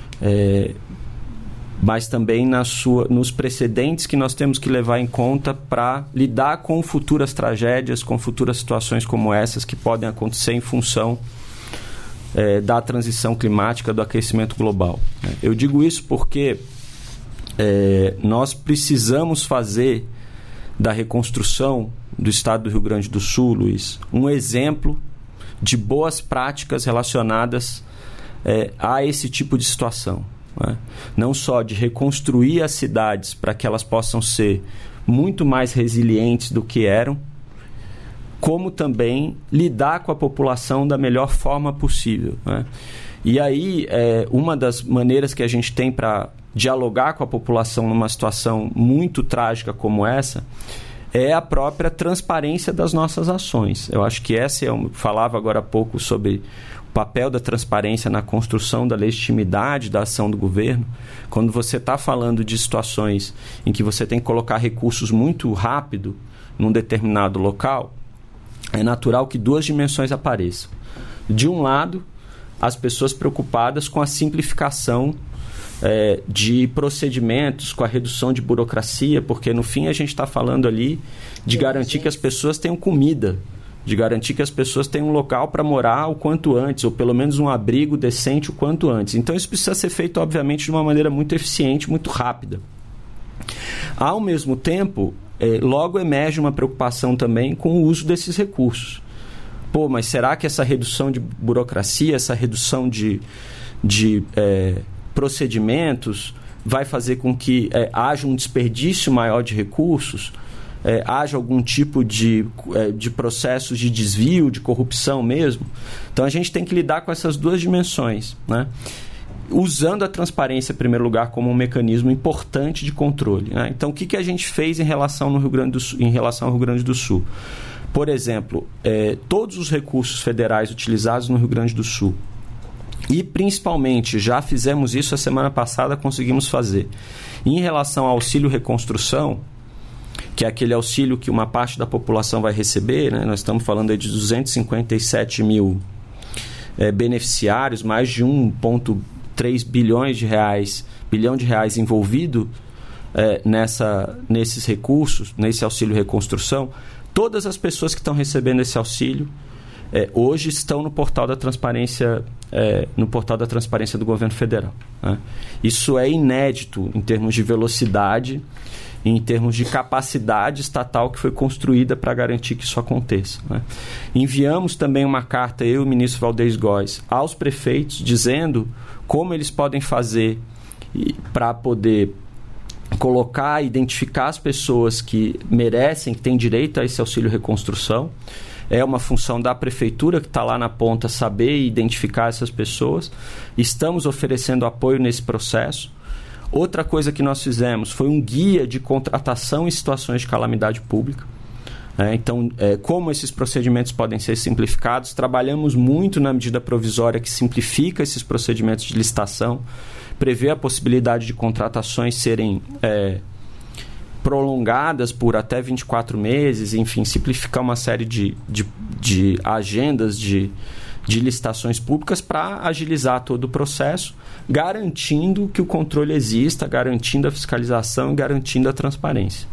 mas também nos precedentes que nós temos que levar em conta para lidar com futuras tragédias, com futuras situações como essas que podem acontecer em função da transição climática, do aquecimento global. Eu digo isso porque nós precisamos fazer da reconstrução do estado do Rio Grande do Sul, Luiz, um exemplo de boas práticas relacionadas a esse tipo de situação. Não só de reconstruir as cidades para que elas possam ser muito mais resilientes do que eram, como também lidar com a população da melhor forma possível. E aí, uma das maneiras que a gente tem para dialogar com a população numa situação muito trágica como essa é a própria transparência das nossas ações. Eu acho que eu falava agora há pouco sobre o papel da transparência na construção da legitimidade da ação do governo. Quando você está falando de situações em que você tem que colocar recursos muito rápido num determinado local, é natural que duas dimensões apareçam. De um lado, as pessoas preocupadas com a simplificação de procedimentos, com a redução de burocracia, porque no fim a gente está falando ali de garantir que as pessoas tenham comida, de garantir que as pessoas tenham um local para morar o quanto antes, ou pelo menos um abrigo decente o quanto antes. Então isso precisa ser feito, obviamente, de uma maneira muito eficiente, muito rápida. Ao mesmo tempo, logo emerge uma preocupação também com o uso desses recursos. Mas será que essa redução de burocracia, essa redução de procedimentos vai fazer com que haja um desperdício maior de recursos, haja algum tipo de processos de desvio, de corrupção mesmo? Então a gente tem que lidar com essas duas dimensões, né? Usando a transparência, em primeiro lugar, como um mecanismo importante de controle, né? Então o que a gente fez em relação ao Rio Grande do Sul? Por exemplo, todos os recursos federais utilizados no Rio Grande do Sul, e principalmente, já fizemos isso a semana passada, conseguimos fazer. Em relação ao auxílio reconstrução, que é aquele auxílio que uma parte da população vai receber, né? Nós estamos falando aí de 257 mil beneficiários, mais de 1,3 bilhão de reais envolvido nesses recursos, nesse auxílio reconstrução. Todas as pessoas que estão recebendo esse auxílio hoje estão no portal da transparência do governo federal, né? Isso é inédito em termos de velocidade, em termos de capacidade estatal que foi construída para garantir que isso aconteça, né? Enviamos também uma carta, eu e o ministro Valdez Góes, aos prefeitos, dizendo como eles podem fazer para poder colocar, identificar as pessoas que merecem, que têm direito a esse auxílio reconstrução. É uma função da prefeitura que está lá na ponta saber e identificar essas pessoas. Estamos oferecendo apoio nesse processo. Outra coisa que nós fizemos foi um guia de contratação em situações de calamidade pública. Então, como esses procedimentos podem ser simplificados? Trabalhamos muito na medida provisória que simplifica esses procedimentos de licitação, prevê a possibilidade de contratações serem prolongadas por até 24 meses, enfim, simplificar uma série de agendas de licitações públicas para agilizar todo o processo, garantindo que o controle exista, garantindo a fiscalização e garantindo a transparência.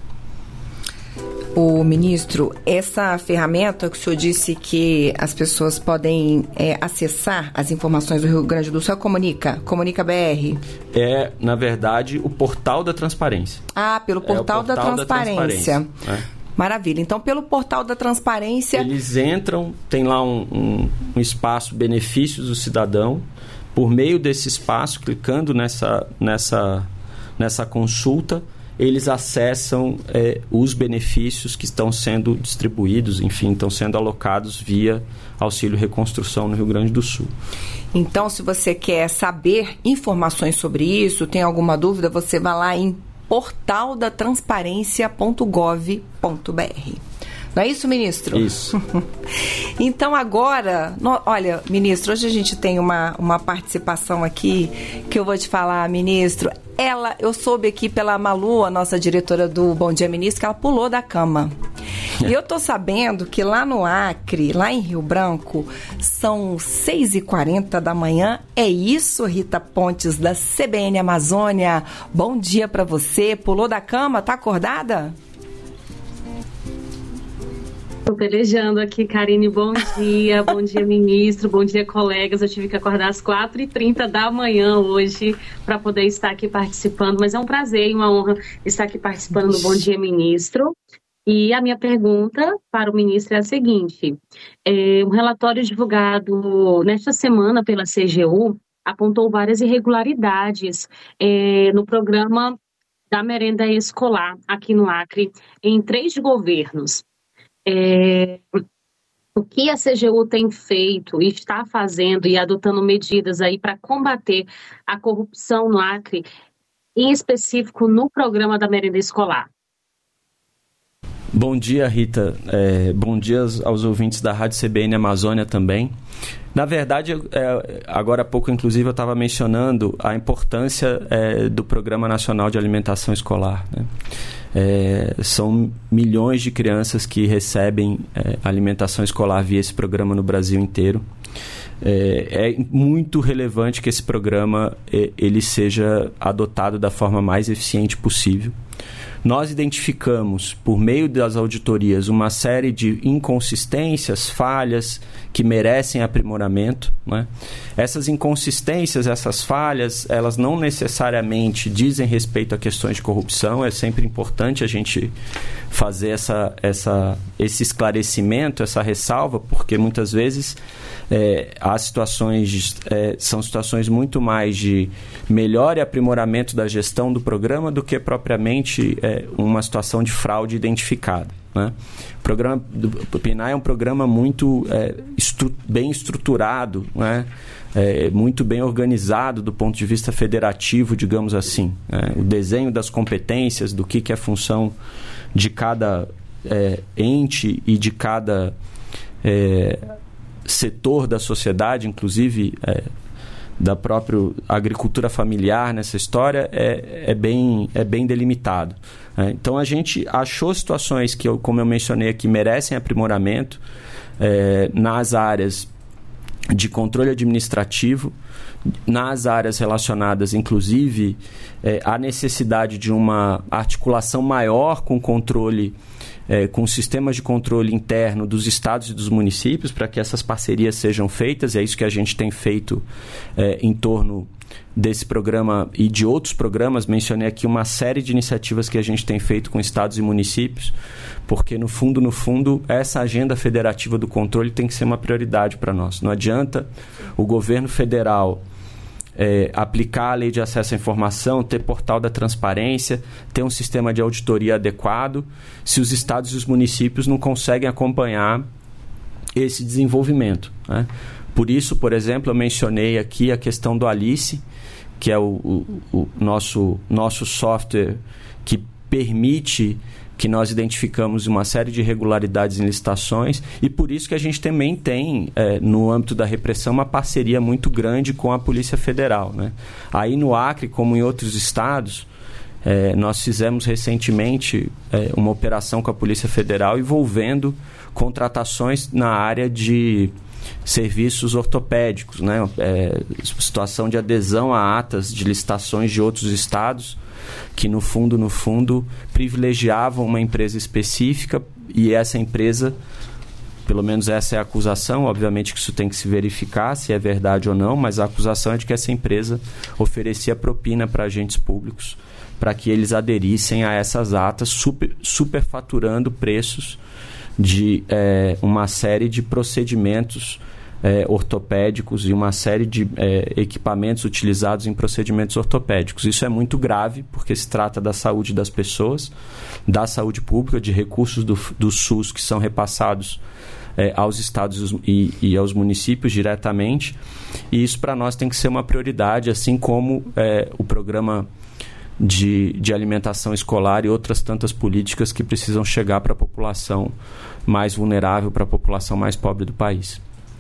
O ministro, essa ferramenta que o senhor disse que as pessoas podem acessar as informações do Rio Grande do Sul, é Comunica BR? É, na verdade, o portal da transparência. Ah, pelo portal da transparência. Maravilha. Então, pelo portal da transparência... Eles entram, tem lá um espaço benefícios do cidadão. Por meio desse espaço, clicando nessa consulta, eles acessam os benefícios que estão sendo distribuídos, enfim, estão sendo alocados via Auxílio Reconstrução no Rio Grande do Sul. Então, se você quer saber informações sobre isso, tem alguma dúvida, você vai lá em portaldatransparencia.gov.br. Não é isso, ministro? Isso. Então, agora, olha, ministro, hoje a gente tem uma participação aqui que eu vou te falar, ministro. Eu soube aqui pela Malu, a nossa diretora do Bom Dia Ministro, que ela pulou da cama. E eu tô sabendo que lá no Acre, lá em Rio Branco, são 6h40 da manhã. É isso, Rita Pontes, da CBN Amazônia. Bom dia pra você. Pulou da cama? Tá acordada? Estou pelejando aqui, Karine, bom dia, ministro, bom dia, colegas. Eu tive que acordar às 4h30 da manhã hoje para poder estar aqui participando, mas é um prazer e uma honra estar aqui participando do Bom Dia Ministro. E a minha pergunta para o ministro é a seguinte: um relatório divulgado nesta semana pela CGU apontou várias irregularidades no programa da merenda escolar aqui no Acre, em 3 governos. O que a CGU tem feito e está fazendo e adotando medidas aí para combater a corrupção no Acre, em específico no programa da merenda escolar? Bom dia, Rita. Bom dia aos ouvintes da Rádio CBN Amazônia também. Na verdade, agora há pouco, inclusive, eu estava mencionando a importância do Programa Nacional de Alimentação Escolar, né? São milhões de crianças que recebem alimentação escolar via esse programa no Brasil inteiro. É muito relevante que esse programa ele seja adotado da forma mais eficiente possível. Nós identificamos, por meio das auditorias, uma série de inconsistências, falhas que merecem aprimoramento, né? Essas inconsistências, essas falhas, elas não necessariamente dizem respeito a questões de corrupção. É sempre importante a gente fazer esse esclarecimento, essa ressalva, porque muitas vezes há situações, são situações muito mais de melhor e aprimoramento da gestão do programa do que propriamente uma situação de fraude identificada, né? O programa do PNAE é um programa muito bem estruturado, né? Muito bem organizado do ponto de vista federativo, digamos assim. O desenho das competências, do que é função de cada ente e de cada setor da sociedade, inclusive da própria agricultura familiar nessa história, é bem delimitado. Então, a gente achou situações que, como eu mencionei aqui, merecem aprimoramento nas áreas de controle administrativo, nas áreas relacionadas, inclusive, à necessidade de uma articulação maior com o controle com sistemas de controle interno dos estados e dos municípios para que essas parcerias sejam feitas. É isso que a gente tem feito em torno desse programa e de outros programas. Mencionei aqui uma série de iniciativas que a gente tem feito com estados e municípios, porque no fundo, essa agenda federativa do controle tem que ser uma prioridade para nós. Não adianta o governo federal aplicar a lei de acesso à informação, ter portal da transparência, ter um sistema de auditoria adequado, se os estados e os municípios não conseguem acompanhar esse desenvolvimento, né? Por isso, por exemplo, eu mencionei aqui a questão do Alice, que é o nosso software que permite que nós identificamos uma série de irregularidades em licitações, e por isso que a gente também tem, no âmbito da repressão, uma parceria muito grande com a Polícia Federal, né? Aí no Acre, como em outros estados, nós fizemos recentemente uma operação com a Polícia Federal envolvendo contratações na área de serviços ortopédicos, né? Situação de adesão a atas de licitações de outros estados que no fundo privilegiavam uma empresa específica, e essa empresa, pelo menos essa é a acusação, obviamente que isso tem que se verificar se é verdade ou não, mas a acusação é de que essa empresa oferecia propina para agentes públicos para que eles aderissem a essas atas, superfaturando preços de uma série de procedimentos ortopédicos e uma série de equipamentos utilizados em procedimentos ortopédicos. Isso é muito grave, porque se trata da saúde das pessoas, da saúde pública, de recursos do SUS que são repassados aos estados e aos municípios diretamente, e isso para nós tem que ser uma prioridade, assim como o programa de alimentação escolar e outras tantas políticas que precisam chegar para a população mais vulnerável, para a população mais pobre do país.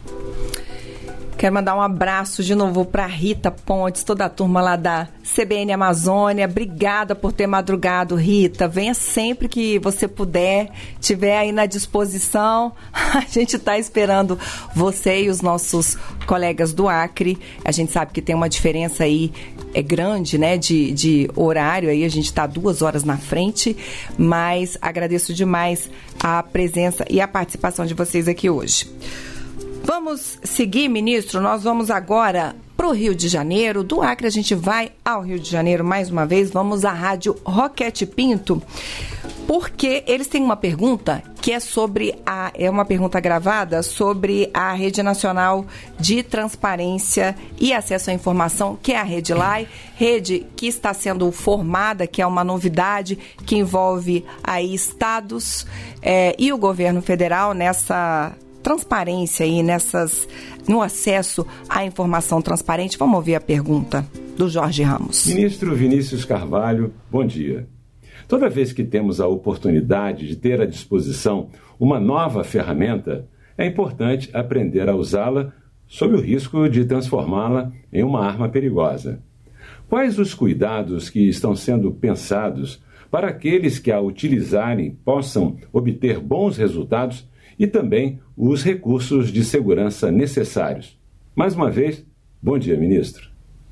Quero mandar um abraço de novo para Rita Pontes, toda a turma lá da CBN Amazônia. Obrigada por ter madrugado, Rita. Venha sempre que você puder, tiver aí na disposição. A gente está esperando você e os nossos colegas do Acre. A gente sabe que tem uma diferença aí grande, né, de horário. Aí a gente está 2 horas na frente, mas agradeço demais a presença e a participação de vocês aqui hoje. Vamos seguir, ministro. Nós vamos agora para o Rio de Janeiro. Do Acre a gente vai ao Rio de Janeiro mais uma vez. Vamos à Rádio Roquete Pinto, porque eles têm uma pergunta que é uma pergunta gravada sobre a Rede Nacional de Transparência e Acesso à Informação, que é a Rede LAI, rede que está sendo formada, que é uma novidade que envolve aí estados e o governo federal nessa transparência aí, no acesso à informação transparente. Vamos ouvir a pergunta do Jorge Ramos. Ministro Vinícius Carvalho, bom dia. Toda vez que temos a oportunidade de ter à disposição uma nova ferramenta, é importante aprender a usá-la sob o risco de transformá-la em uma arma perigosa. Quais os cuidados que estão sendo pensados para aqueles que a utilizarem possam obter bons resultados e também os recursos de segurança necessários? Mais uma vez, bom dia, ministro.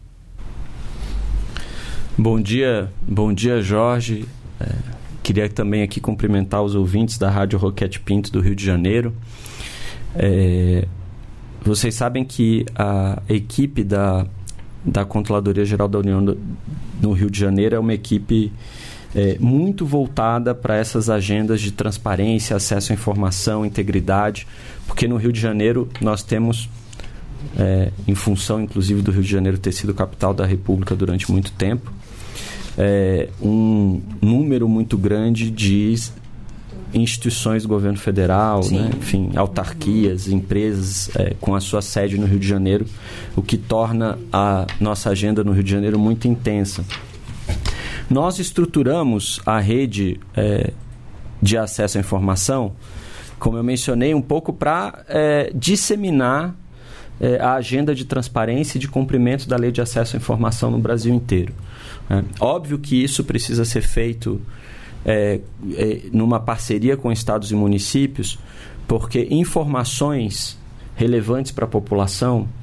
Bom dia, Jorge. Queria também aqui cumprimentar os ouvintes da Rádio Roquete Pinto do Rio de Janeiro. Vocês sabem que a equipe da Controladoria Geral da União no Rio de Janeiro é uma equipe muito voltada para essas agendas de transparência, acesso à informação, integridade, porque no Rio de Janeiro nós temos, em função inclusive do Rio de Janeiro ter sido capital da República durante muito tempo, um número muito grande de instituições do governo federal, né? Enfim, autarquias, empresas com a sua sede no Rio de Janeiro, o que torna a nossa agenda no Rio de Janeiro muito intensa. Nós estruturamos a rede de acesso à informação, como eu mencionei, um pouco para disseminar a agenda de transparência e de cumprimento da Lei de Acesso à Informação no Brasil inteiro. Óbvio que isso precisa ser feito numa parceria com estados e municípios, porque informações relevantes para a população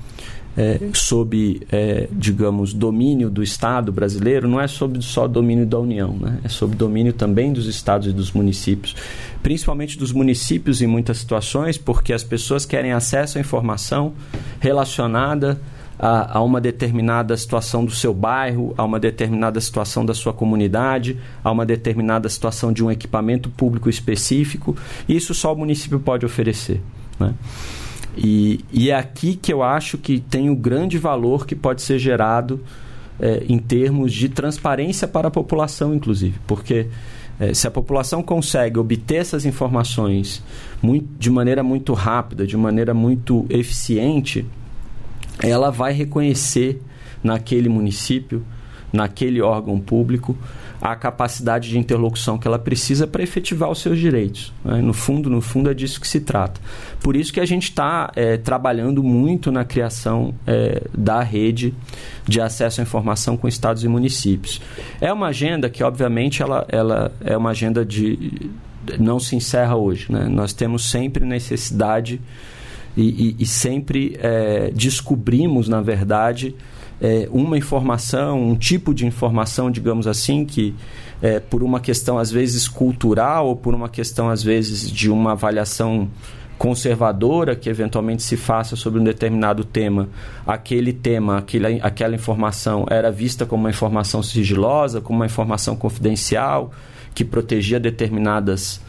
sob, digamos, domínio do Estado brasileiro, não é sob só domínio da União, né? É sob domínio também dos estados e dos municípios, principalmente dos municípios em muitas situações, porque as pessoas querem acesso à informação relacionada a uma determinada situação do seu bairro, a uma determinada situação da sua comunidade, a uma determinada situação de um equipamento público específico. Isso só o município pode oferecer, né? E é aqui que eu acho que tem o grande valor que pode ser gerado em termos de transparência para a população, inclusive, porque se a população consegue obter essas informações de maneira muito rápida, de maneira muito eficiente, ela vai reconhecer naquele município, naquele órgão público, a capacidade de interlocução que ela precisa para efetivar os seus direitos, né? No fundo é disso que se trata. Por isso que a gente está trabalhando muito na criação da rede de acesso à informação com estados e municípios. É uma agenda que, obviamente, ela é uma agenda não se encerra hoje, né? Nós temos sempre necessidade e sempre descobrimos, na verdade, uma informação, um tipo de informação, digamos assim, que por uma questão às vezes cultural ou por uma questão às vezes de uma avaliação conservadora que eventualmente se faça sobre um determinado tema, aquela informação era vista como uma informação sigilosa, como uma informação confidencial que protegia determinadas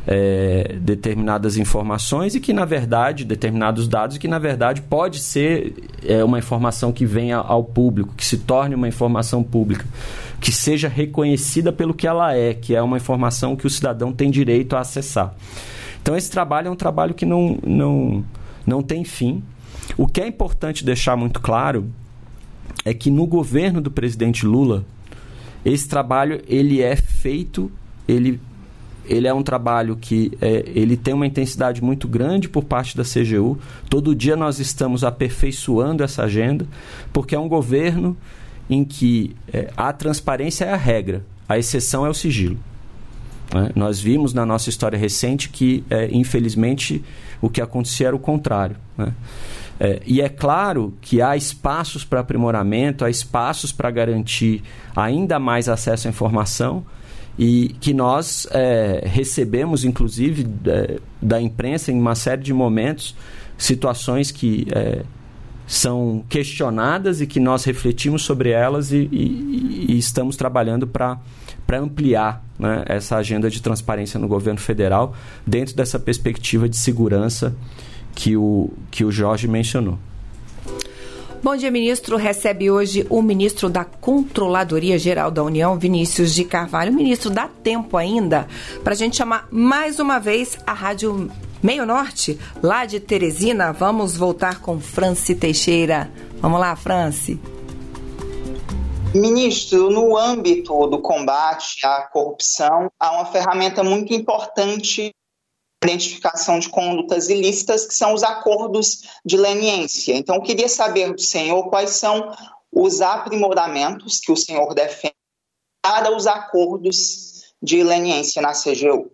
informações e que, na verdade, determinados dados, que, na verdade, pode ser uma informação que venha ao público, que se torne uma informação pública, que seja reconhecida pelo que ela que é uma informação que o cidadão tem direito a acessar. Então, esse trabalho é um trabalho que não tem fim. O que é importante deixar muito claro é que no governo do presidente Lula, esse trabalho ele é feito, ele é um trabalho que ele tem uma intensidade muito grande por parte da CGU. Todo dia nós estamos aperfeiçoando essa agenda, porque é um governo em que a transparência é a regra, a exceção é o sigilo, né? Nós vimos na nossa história recente que, infelizmente, o que acontecia era o contrário, né? E é claro que há espaços para aprimoramento, há espaços para garantir ainda mais acesso à informação, e que nós recebemos, inclusive, da imprensa, em uma série de momentos, situações que são questionadas e que nós refletimos sobre elas e estamos trabalhando para ampliar, né, essa agenda de transparência no governo federal dentro dessa perspectiva de segurança que o Jorge mencionou. Bom dia, ministro. Recebe hoje o ministro da Controladoria Geral da União, Vinícius de Carvalho. Ministro, dá tempo ainda para a gente chamar mais uma vez a Rádio Meio Norte, lá de Teresina? Vamos voltar com Franci Teixeira. Vamos lá, Franci. Ministro, no âmbito do combate à corrupção, há uma ferramenta muito importante identificação de condutas ilícitas, que são os acordos de leniência. Então, eu queria saber do senhor quais são os aprimoramentos que o senhor defende para os acordos de leniência na CGU.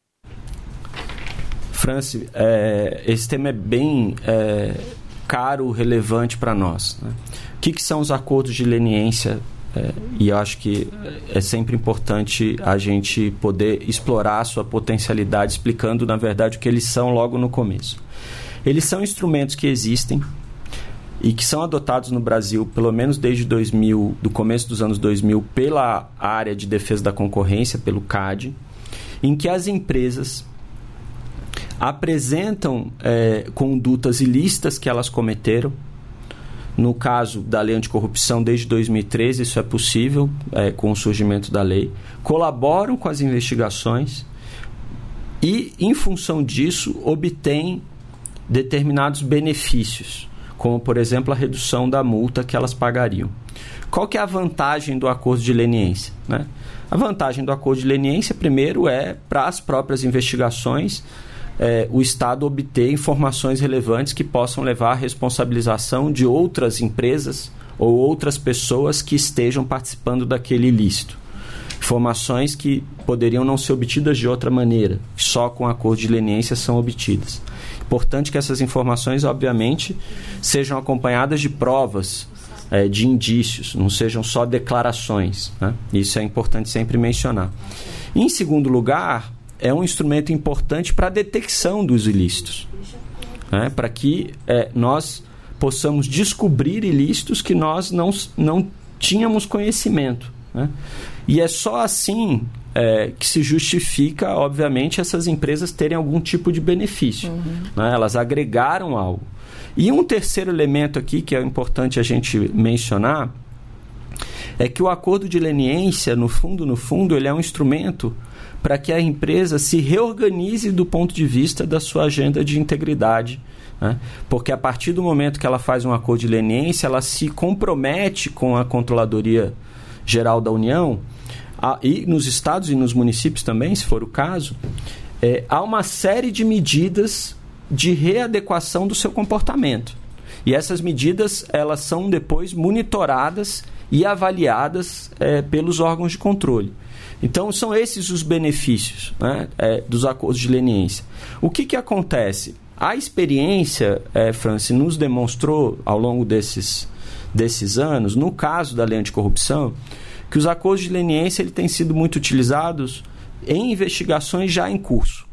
Franci, esse tema é bem caro, relevante para nós, né? O que são os acordos de leniência? E eu acho que é sempre importante a gente poder explorar a sua potencialidade, explicando, na verdade, o que eles são logo no começo. Eles são instrumentos que existem e que são adotados no Brasil, pelo menos desde do começo dos anos 2000, pela área de defesa da concorrência, pelo CAD, em que as empresas apresentam condutas ilícitas que elas cometeram. No caso da lei anticorrupção, desde 2013, isso é possível, com o surgimento da lei. Colaboram com as investigações e, em função disso, obtêm determinados benefícios, como, por exemplo, a redução da multa que elas pagariam. Qual que é a vantagem do acordo de leniência, né? A vantagem do acordo de leniência, primeiro, é para as próprias investigações, o Estado obter informações relevantes que possam levar à responsabilização de outras empresas ou outras pessoas que estejam participando daquele ilícito. Informações que poderiam não ser obtidas de outra maneira, só com acordo de leniência são obtidas. Importante que essas informações, obviamente, sejam acompanhadas de provas, de indícios, não sejam só declarações, né? Isso é importante sempre mencionar. Em segundo lugar, é um instrumento importante para a detecção dos ilícitos, né? Para que nós possamos descobrir ilícitos que nós não tínhamos conhecimento, né? E é só assim que se justifica, obviamente, essas empresas terem algum tipo de benefício, né? Elas agregaram algo. E um terceiro elemento aqui que é importante a gente mencionar é que o acordo de leniência, no fundo, ele é um instrumento para que a empresa se reorganize do ponto de vista da sua agenda de integridade, né? Porque a partir do momento que ela faz um acordo de leniência, ela se compromete com a Controladoria Geral da União, e nos estados e nos municípios também, se for o caso, há uma série de medidas de readequação do seu comportamento. E essas medidas, elas são depois monitoradas e avaliadas pelos órgãos de controle. Então, são esses os benefícios, né, dos acordos de leniência. O que acontece? A experiência, Franci, nos demonstrou ao longo desses anos, no caso da lei anticorrupção, que os acordos de leniência têm sido muito utilizados em investigações já em curso.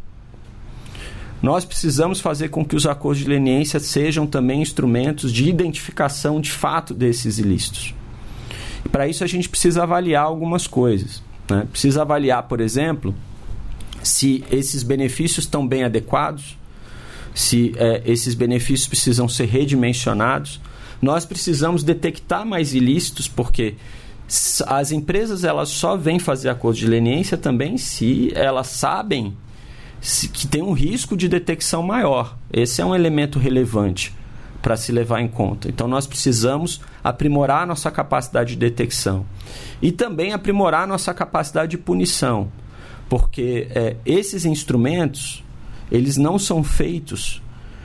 Nós precisamos fazer com que os acordos de leniência sejam também instrumentos de identificação de fato desses ilícitos. E para isso a gente precisa avaliar algumas coisas, né? Precisa avaliar, por exemplo, se esses benefícios estão bem adequados, se esses benefícios precisam ser redimensionados. Nós precisamos detectar mais ilícitos, porque as empresas elas só vêm fazer acordo de leniência também se elas sabem que tem um risco de detecção maior. Esse é um elemento relevante para se levar em conta. Então, nós precisamos aprimorar a nossa capacidade de detecção e também aprimorar a nossa capacidade de punição, porque esses instrumentos, eles não são feitos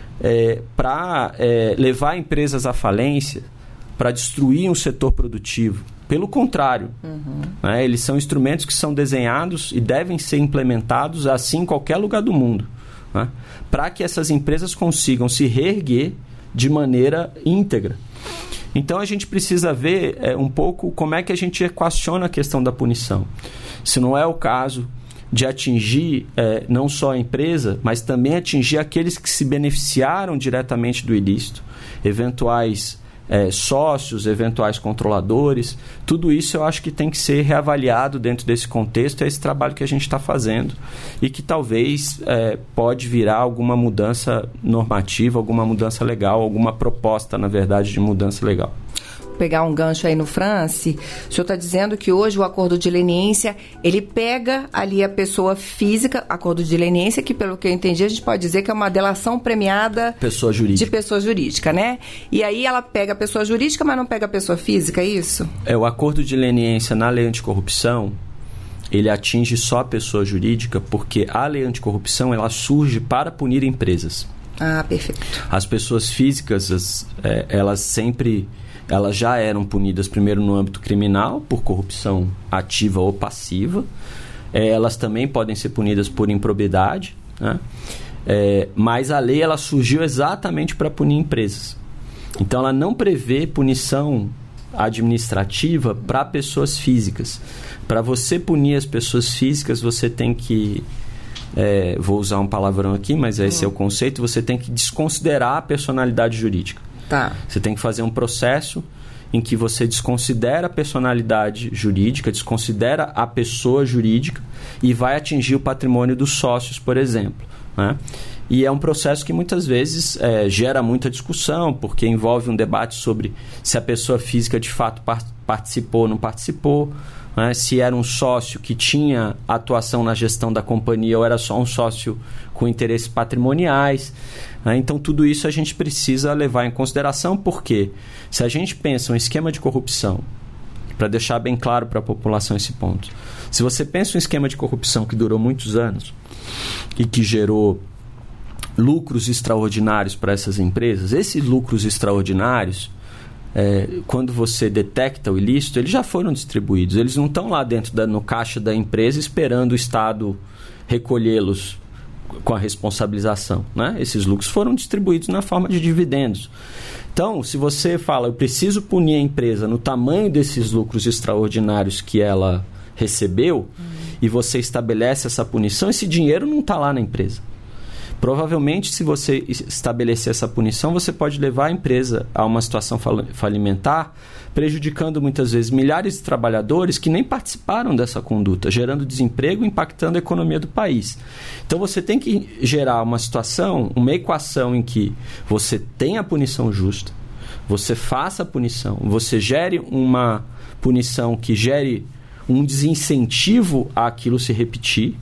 para levar empresas à falência, para destruir um setor produtivo. Pelo contrário, né? Eles são instrumentos que são desenhados e devem ser implementados assim em qualquer lugar do mundo, né? Para que essas empresas consigam se reerguer de maneira íntegra. Então, a gente precisa ver um pouco como é que a gente equaciona a questão da punição. Se não é o caso de atingir não só a empresa, mas também atingir aqueles que se beneficiaram diretamente do ilícito, eventuais sócios, eventuais controladores. Tudo isso eu acho que tem que ser reavaliado dentro desse contexto. É esse trabalho que a gente está fazendo e que talvez pode virar alguma mudança normativa, alguma mudança legal, alguma proposta, na verdade, de mudança legal. Pegar um gancho aí no Franci, o senhor está dizendo que hoje o acordo de leniência, ele pega ali a pessoa física, acordo de leniência, que pelo que eu entendi, a gente pode dizer que é uma delação premiada de pessoa jurídica, né? E aí ela pega a pessoa jurídica, mas não pega a pessoa física, é isso? O acordo de leniência na lei anticorrupção, ele atinge só a pessoa jurídica, porque a lei anticorrupção, ela surge para punir empresas. Ah, perfeito. As pessoas físicas, elas já eram punidas primeiro no âmbito criminal, por corrupção ativa ou passiva. Elas também podem ser punidas por improbidade, né? Mas a lei ela surgiu exatamente para punir empresas. Então, ela não prevê punição administrativa para pessoas físicas. Para você punir as pessoas físicas, você tem que... vou usar um palavrão aqui, mas esse é o conceito. Você tem que desconsiderar a personalidade jurídica. Tá. Você tem que fazer um processo em que você desconsidera a personalidade jurídica, desconsidera a pessoa jurídica e vai atingir o patrimônio dos sócios, por exemplo, né? E é um processo que muitas vezes gera muita discussão, porque envolve um debate sobre se a pessoa física de fato participou ou não participou, né? Se era um sócio que tinha atuação na gestão da companhia ou era só um sócio com interesses patrimoniais, né? Então, tudo isso a gente precisa levar em consideração, porque se a gente pensa um esquema de corrupção, para deixar bem claro para a população esse ponto, se você pensa um esquema de corrupção que durou muitos anos e que gerou lucros extraordinários para essas empresas, esses lucros extraordinários, quando você detecta o ilícito, eles já foram distribuídos. Eles não estão lá dentro no caixa da empresa esperando o Estado recolhê-los com a responsabilização, né? Esses lucros foram distribuídos na forma de dividendos. Então, se você fala, eu preciso punir a empresa no tamanho desses lucros extraordinários que ela recebeu, e você estabelece essa punição, esse dinheiro não está lá na empresa. Provavelmente, se você estabelecer essa punição, você pode levar a empresa a uma situação falimentar, prejudicando muitas vezes milhares de trabalhadores que nem participaram dessa conduta, gerando desemprego e impactando a economia do país. Então você tem que gerar uma situação, uma equação em que você tenha a punição justa, você faça a punição, você gere uma punição que gere um desincentivo àquilo se repetir,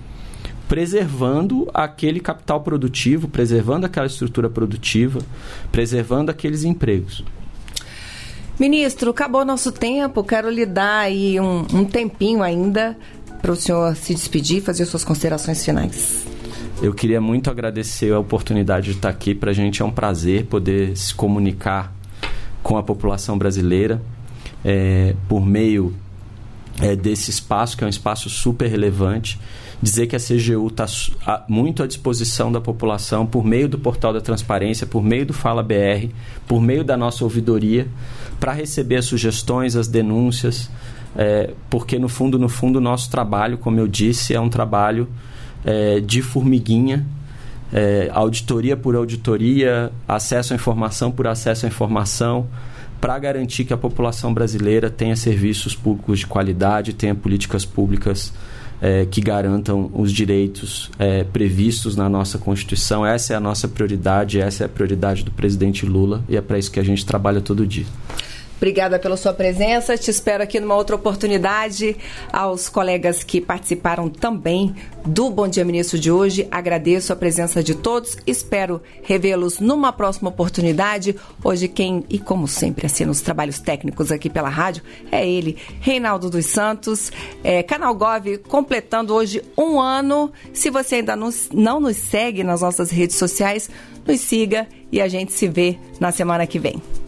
preservando aquele capital produtivo, preservando aquela estrutura produtiva, preservando aqueles empregos. Ministro, acabou nosso tempo, quero lhe dar aí um tempinho ainda para o senhor se despedir e fazer suas considerações finais. Eu queria muito agradecer a oportunidade de estar aqui. Para a gente é um prazer poder se comunicar com a população brasileira por meio desse espaço, que é um espaço super relevante. Dizer que a CGU está muito à disposição da população por meio do Portal da Transparência, por meio do Fala BR, por meio da nossa ouvidoria, para receber as sugestões, as denúncias, porque no fundo o nosso trabalho, como eu disse, é um trabalho de formiguinha, auditoria por auditoria, acesso à informação por acesso à informação, para garantir que a população brasileira tenha serviços públicos de qualidade, tenha políticas públicas que garantam os direitos previstos na nossa Constituição. Essa é a nossa prioridade, essa é a prioridade do presidente Lula, e é para isso que a gente trabalha todo dia. Obrigada pela sua presença, te espero aqui numa outra oportunidade. Aos colegas que participaram também do Bom Dia Ministro de hoje, agradeço a presença de todos, espero revê-los numa próxima oportunidade. Hoje e como sempre, assina os trabalhos técnicos aqui pela rádio, é ele, Reinaldo dos Santos, Canal Gov, completando hoje 1 ano. Se você ainda não nos segue nas nossas redes sociais, nos siga e a gente se vê na semana que vem.